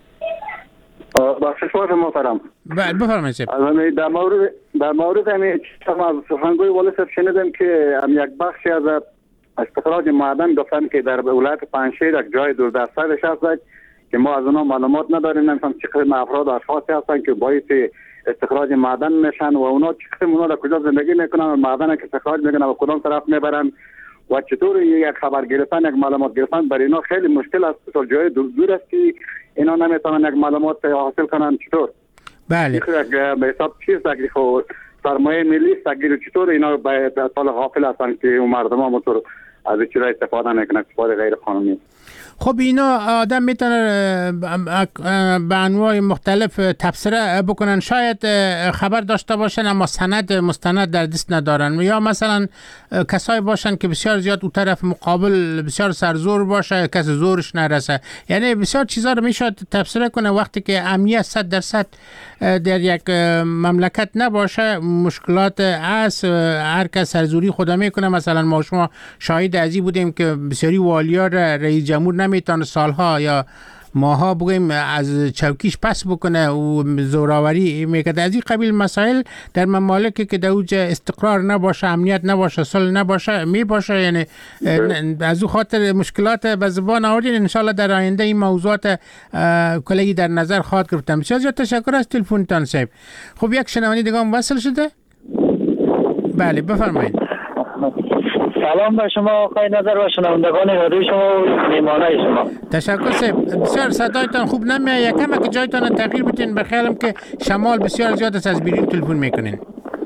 بخشش محترم. بله بفرمایید. در مورد همین از سخنگوی والی صاحب شنیدم که یک بخشی از استخراج معدن گفتن که در ولایت پنجشیر یک جای دوردستش هست که ما از اونها معلومات نداریم، نمی‌فهم چه قسم افراد اشخاصی هستن که باعث استخراج معدن میشن و اونا چه قسم اونا در کجا زندگی میکنن و معدن که استخراج میکنن و کدام طرف میبرن و چطور یک خبر گرفتن یک معلومات گرفتن برای اینا خیلی مشکل است. تو جای دور است که اینا نمیتونن یک معلومات حاصل کنن. چطور؟ بله به حساب چیز تکلیف و سرمایه ملی است چطور اینا به سال غافل هستن که اون مردم ها مطور از چیزا استفاده میکنن، استفاده غیر قانونی. خب اینا آدم میتونه به انواع مختلف تبصره بکنن، شاید خبر داشته باشن اما مستند در دست ندارن، یا مثلا کسایی باشن که بسیار زیاد اون طرف مقابل بسیار سرزور باشه کسی زورش نرسه. یعنی بسیار چیزا رو میشه تبصره کنه. وقتی که امنیت 100% در یک مملکت نباشه مشکلات است، هر کس سرزوری خدا میکنه. مثلا ما شما شاهد ازی بودیم که بسیاری والیا رئیس جمهور نمیتونه سالها یا ماها بگیم از چوکیش پس بکنه و زوراوری میکرد. از این قبیل مسائل در ممالکی که در اوج استقرار نباشه، امنیت نباشه، صلح نباشه میباشه. یعنی از او خاطر مشکلات به زبان آوردین. انشالله در آینده این موضوعات کلی در نظر خواهد گرفتم. بسیار زیاد تشکر از تلفنتان صاحب. خب یک شنونده دیگه هم وصل شده. بله بفرمایید. سلام به شما آقای نظر و شنوندگان رادیو شما و میهمانای شما. تشکر صاحب. بسیار صدایتان خوب نمیاد. یکم که جایتان تغییر بدین. بخیالم که شمال بسیار زیاد است از بیرون تلفن میکنین.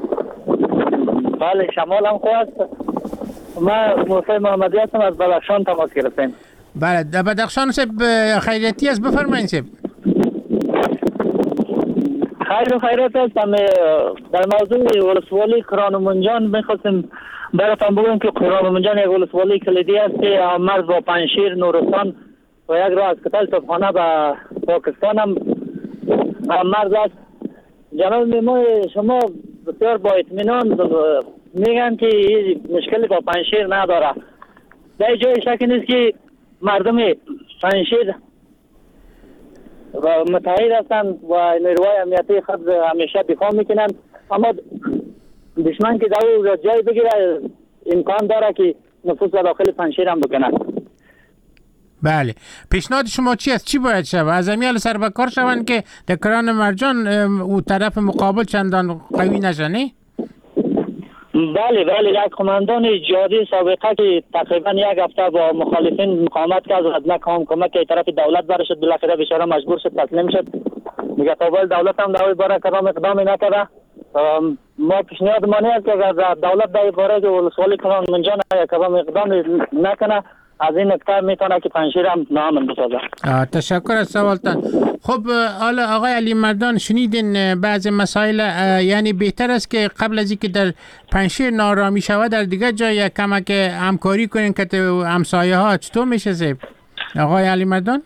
بله شمال هم خوب است. من موسی محمدی هستم از بدخشان تماس گرفتم. بله در بدخشان صاحب خیریتی است بفرمایید صاحب. خیرات است. در موضوع ولسوالی کران و منجان میخواستم براتون بگم که کران و منجان یک ولسوالی کلیدی است که مرز با پنجشیر، نورستان و یک راه از کتل صبحانه به پاکستان هم مرز است. جناب میمای شما بسیار با اطمینان میگن که مشکلی با پنجشیر نداره. در جای شکی نیست که مردم پنجشیر و متحد هستند و نیروهای امنیتی خود همیشه دفاع میکنن، اما دشمن که در جای بگیره امکان داره که نفوذ داخل پنجشیر هم بکنه. بله پیشنهاد شما چی است؟ چی باید شود؟ از امیال سر به کار شوند که در کران مرجان او طرف مقابل چندان قوی نشنه؟ بله یک قماندان جهادی سابقه که تقریبا یک هفته با مخالفین مقاومت کرد و نکام کمک که طرف دولت برشد، بالاخره بیچاره مجبور شد تسلیم شد. میگه تا دولت هم در باره کدام اقدامی نکرده. ما پیشنهاد ما است که اگر دولت در باره ولسوالی کران منجان یک کدام اقدام نکنه، از این نکته میتونه که پنجشیر هم نامن بسازه. تشکر از سوالتان. خب حالا آقای علی مردان شنیدین بعض مسائل، یعنی بهتر است که قبل از اینکه در پنجشیر نارامی شود در دیگه جای کمک همکاری کنین که همسایه ها. چطور میشه سیب آقای علی مردان؟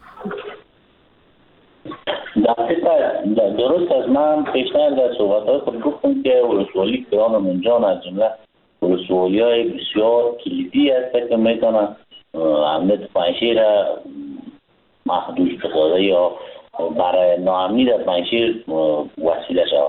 درست از من پیشتر در صحبت‌های خود گفتم که ولسوالی کران منجان از جمله ولسوالی‌های بسیار کلیدی است که میتونن امنیت پنجشیر محدود سازه یا برای ناامنی در پنجشیر وسیله شود.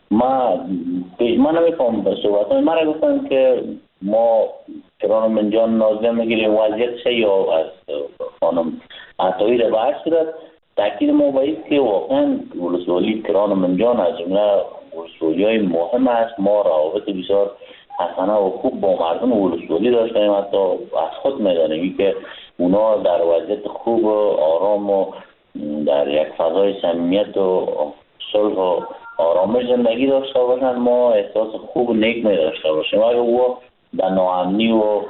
من نمی‌فهمم به صحبت‌های من را گفتم که ما کران منجان نازده میگیریم وضعیت یا از خانم عطایی را به هر صورت تاکید ما باید که واقعا ولسوالی کران منجان از جمله ولسوالی‌های مهم است. ما روابط بسیار حسنه و خوب با مردم ولسوالی داشتیم، حتی از خود میدانیم که اونا در وضعیت خوب و آرام و در یک فضای صمیمیت و صلح و آرامش زندگی داشته باشند. ما احساس خوب و نیک می داشته باشیم. اگر او در ناامنی و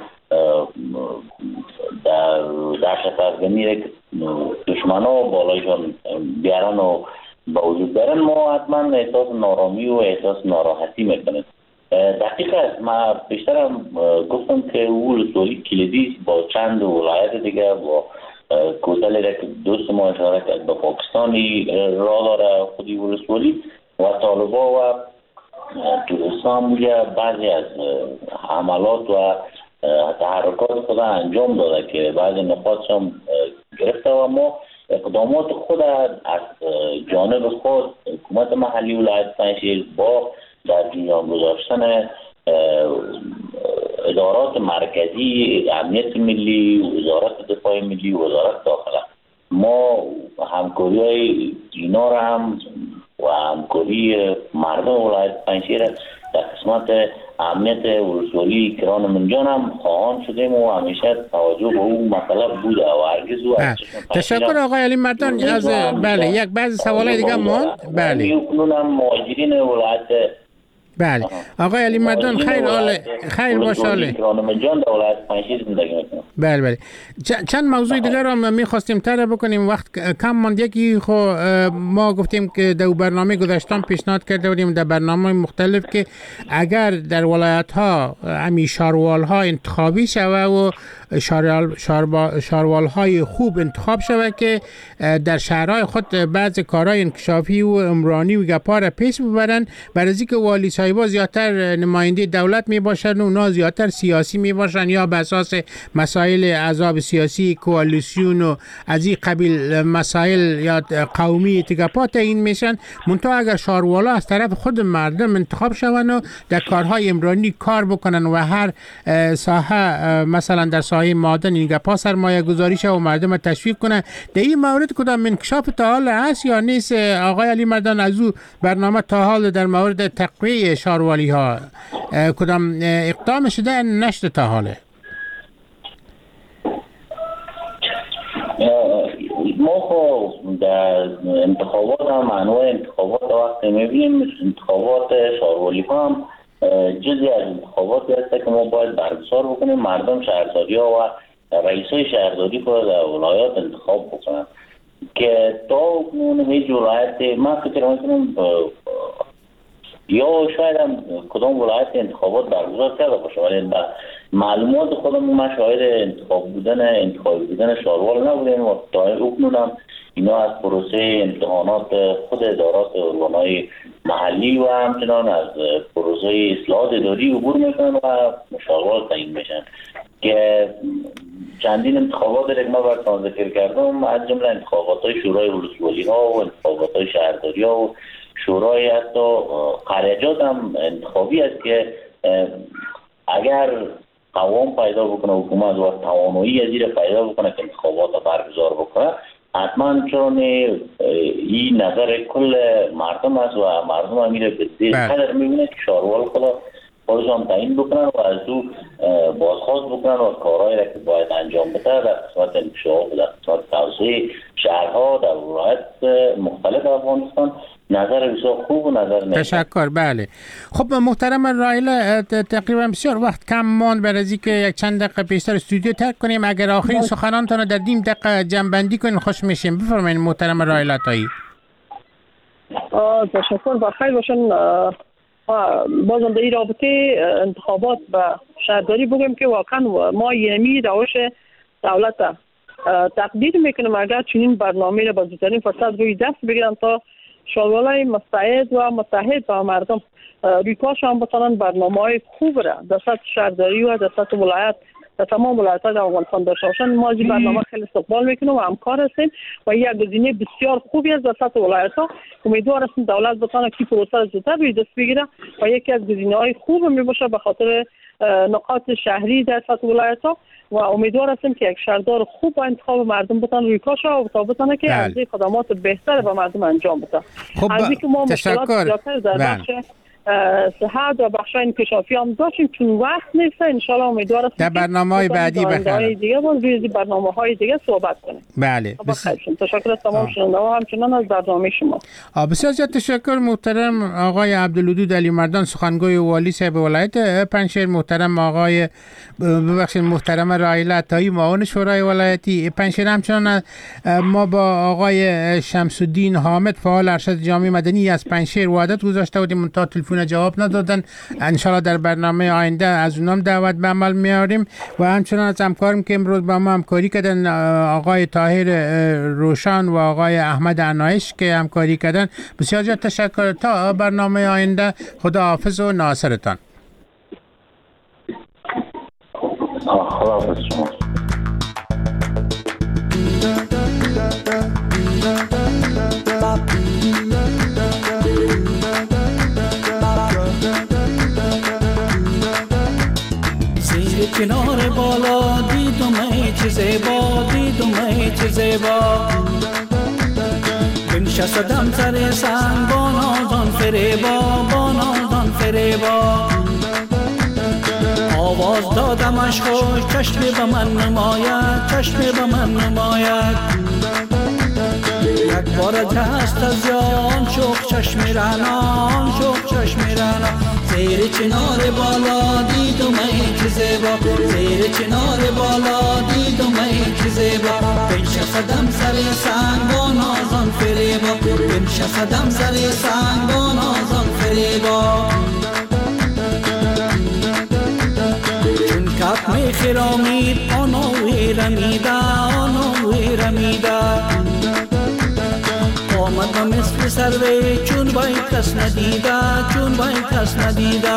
در دهشت افغانی دشمنا بالایشان بیارن و با وجود دارن، ما حتما احساس نارامی و احساس ناراحتی میکنیم. دقیق است. من بیشترم گفتم که ولسوالی کلیدی با چند ولایت دیگه با کوتالی را که دوست ما اشاره کرد به پاکستانی را داره خودی ولسوالی و طالبا و ترکستان بوده بعضی از عملات و تحرکات خود انجام داده که بعضی نقاطش هم گرفته و ما اقدامات خود از جانب خود حکومت محلی ولایت پنجشیر با در جریان گذاشتن ادارات مرکزی امنیت ملی، وزارت دفاع ملی، وزارت داخله، ما همکاری های اینا را هم و همکاری مردم ولایت پنجشیر در قسمت امنیت ولسوالی کران منجان هم خواهان شدیم و همیشه توجه به اون مسئله بوده و هرگز او تشکر آقای علی مردان. از بله یک بعضی سوالای دیگه ما بله هم مهاجرین ولایت بله آقای علی مردان خیر باشه. بله بله چند موضوع دیگر رو می‌خواستیم طرح بکنیم، وقت کم ماند. یکی خو ما گفتیم که در برنامه گذشتم پیشنهاد کرده بودیم در برنامه مختلف که اگر در ولایت‌ها امی شاروال‌ها انتخابی شوه و شاروال‌های خوب انتخاب شوه که در شهرهای خود بعض کارهای انکشافی و عمرانی و گپا را پیش ببرن، برای اینکه والی صاحبا زیادتر نماینده دولت می باشن و اونا زیادتر سیاسی می باشن یا به اساس مسائل احزاب سیاسی کوالسیون و از این قبیل مسائل یا قومی گپا تعیین میشن. منتها اگر شاروالا از طرف خود مردم انتخاب شون و در کارهای عمرانی کار بکنن و هر ساحه مثلا در ساحه معدن این گپا سرمایه گذاری شه و مردم تشویق کنه، در این مورد کدام انکشاف تا حال هست یا نیست آقای علی مردان؟ از او برنامه تا حال در مورد تقویه شاروالی ها کدام اقدام شده نشده تا حاله؟ ما خب در انتخابات هم انواع انتخابات وقتی میبینیم انتخابات شاروالی ها هم جزی از انتخاباتی هست که ما باید برگزار بکنیم. مردم شهرداری ها و رئیسای شهرداری خود در ولایات انتخاب بکنن که تا اون هیچ ولایت من فکر میکنم یا شاید هم کدام ولایت انتخابات برگزار کرده باشه، ولی با معلومات خودم ما شاهد انتخابی بودن شاروال نبودیم و تا اکنون هم اینا از پروسه امتحانات خود ادارات ارگان‌های محلی و همچنان از پروسه اصلاحات اداری عبور میکنن و شاروال تعیین میشن که چندین انتخابات را که من براتون ذکر کردم از جمله انتخابات شورای ولسوالی ها و انتخابات شهرداری ها و شورای حتی قریجات هم انتخابی است که اگر قوام پیدا بکنه حکومت و توانایی از این پیدا بکنه که انتخابات را برگزار بکنه، حتما چون این نظر کل مردم است و مردم هم میره به قدر میبینه که شاروال خودشان تعیین بکنن و از او بازخواست بکنن و کارهایی را که باید انجام بده در قسمت انکشاف و در قسمت توسعه شهرها در ولایت مختلف افغانستان نظر بسیار خوب و نظر نیک. تشکر. بله خب محترم رایلا، تقریبا بسیار وقت کم ماند برای از اینکه یک چند دقیقه بیشتر استودیو ترک کنیم. اگر آخرین سخنانتون رو در 10 دقیقه جمع‌بندی کنین خوش میشیم. بفرمایید محترم رایلا تایی. تشکر. بخیر باشن. بازم در این رابطه انتخابات و شهرداری بگم که واقعا ما یمی روش دولت تقدیر میکنم اگر چنین برنامه را با زودترین فرصت روی دست بگیرن تا شورای متحد و متحد با مردم روی کارش هم بتانن برنامه‌های خوب را در سطح شهرداری و در سطح ولایت در تمام ولایت‌ها در افغانستان داشته باشند. ما از این برنامه خیلی استقبال میکنیم و همکار هستیم و یک گزینه بسیار خوبی است در سطح ولایت‌ها. امیدوار هستیم دولت بتونه کی پروسه را زودتر روی دست بگیره و یکی از گزینه‌های خوب میباشه به خاطر نقاط شهری در سطح ولایت‌ها و امیدوار هستیم که یک شهردار خوب با انتخاب مردم بتونه روی کار شه و بتونه که از خدمات بهتر به مردم انجام بده. خب از اینکه ما مشکلات زیادتر در بخش صحت و بخشای انکشافی هم داشتیم چون وقت نیست. ان شاء الله امیدوار هستیم در برنامه‌های بعدی بخیر دیگه با روی برنامه‌های دیگه صحبت کنیم. بله تشکر از تمام شنونده‌ها همچنان از برنامه شما. بسیار زیاد تشکر محترم آقای عبدالودود علی مردان سخنگوی والی صاحب ولایت پنجشیر، محترم آقای محترم رایلا عطایی معاون شورای ولایتی پنجشیر. همچنان ما با آقای شمس الدین حامد فعال ارشد جامعه مدنی از پنجشیر وعده گذاشته بودیم تا تلفن جواب ندادن. ان شاء الله در برنامه آینده از اونام دعوت به عمل میاریم و همچنان از همکارم که امروز با ما همکاری کردن آقای طاهر روشان و آقای احمد عنایش که همکاری کردن بسیار زیاد تشکر. تا برنامه آینده خدا حافظ و ناصرتان. خدا حافظ شما. کنار بالا دیدم ای چه زیبا، دیدم ای چه زیبا، بنشستم سر سنگ با نازان فریبا، با نازان فریبا، آواز دادمش خوش چشم به من نماید، چشم به من نماید، یک بار دست از جان شوق چشم رعنان، شوق چشم رعنان، زیر چنار بالا دیدم ای که زیبا، زیر چنار بالا دیدم ای که زیبا، بنشستم سر سنگ با نازان فریبا، بنشستم سر سنگ با نازان فریبا، چون کف می خرامید آنوی رمیده، آنوی رمیده، آمد و مثل سروی چون باید کس ندیده، چون باید کس ندیده،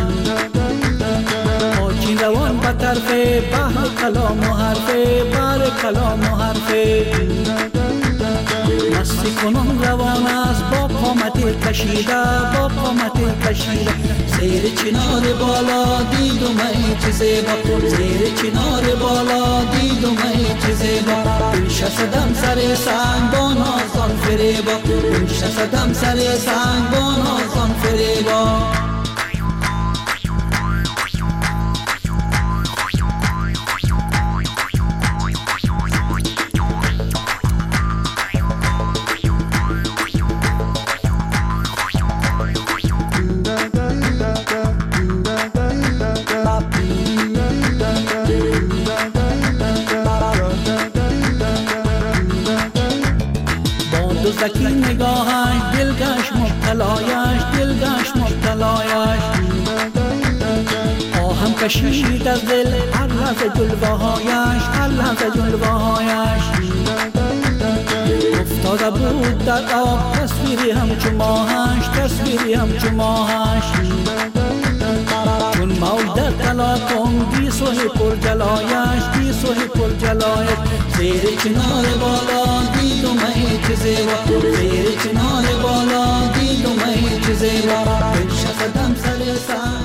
آچین روان به طرف بحر کلام و حرفه، بحر کلام و حرفه، مستی کنم روان است با قامت کشیده، با قامت کشیده، زیر چنار بالا دیدم ای چه زیبا، زیر چنار بالا دیدم ای چه زیبا، بنشستم سر سنگ با نازان فریبا، بنشستم سر سنگ با نازان فریبا. دزدکی نگاهش دلگش مبتلایش، دلگش مبتلایش، آهم کشید از دل هر لحظه جلوهایش، هر لحظه جلوهایش، افتاده بود در آب تصویری همچو ماهش، تصویری همچو ماهش، چون مول در تلاطم گیسوی پر جلایش، گیسوی پر جلایش، زیر چنار بالا دیدم ای چه زیبا، زیر چنار بالا دیدم ای چه زیبا، بنشستم سر سنگ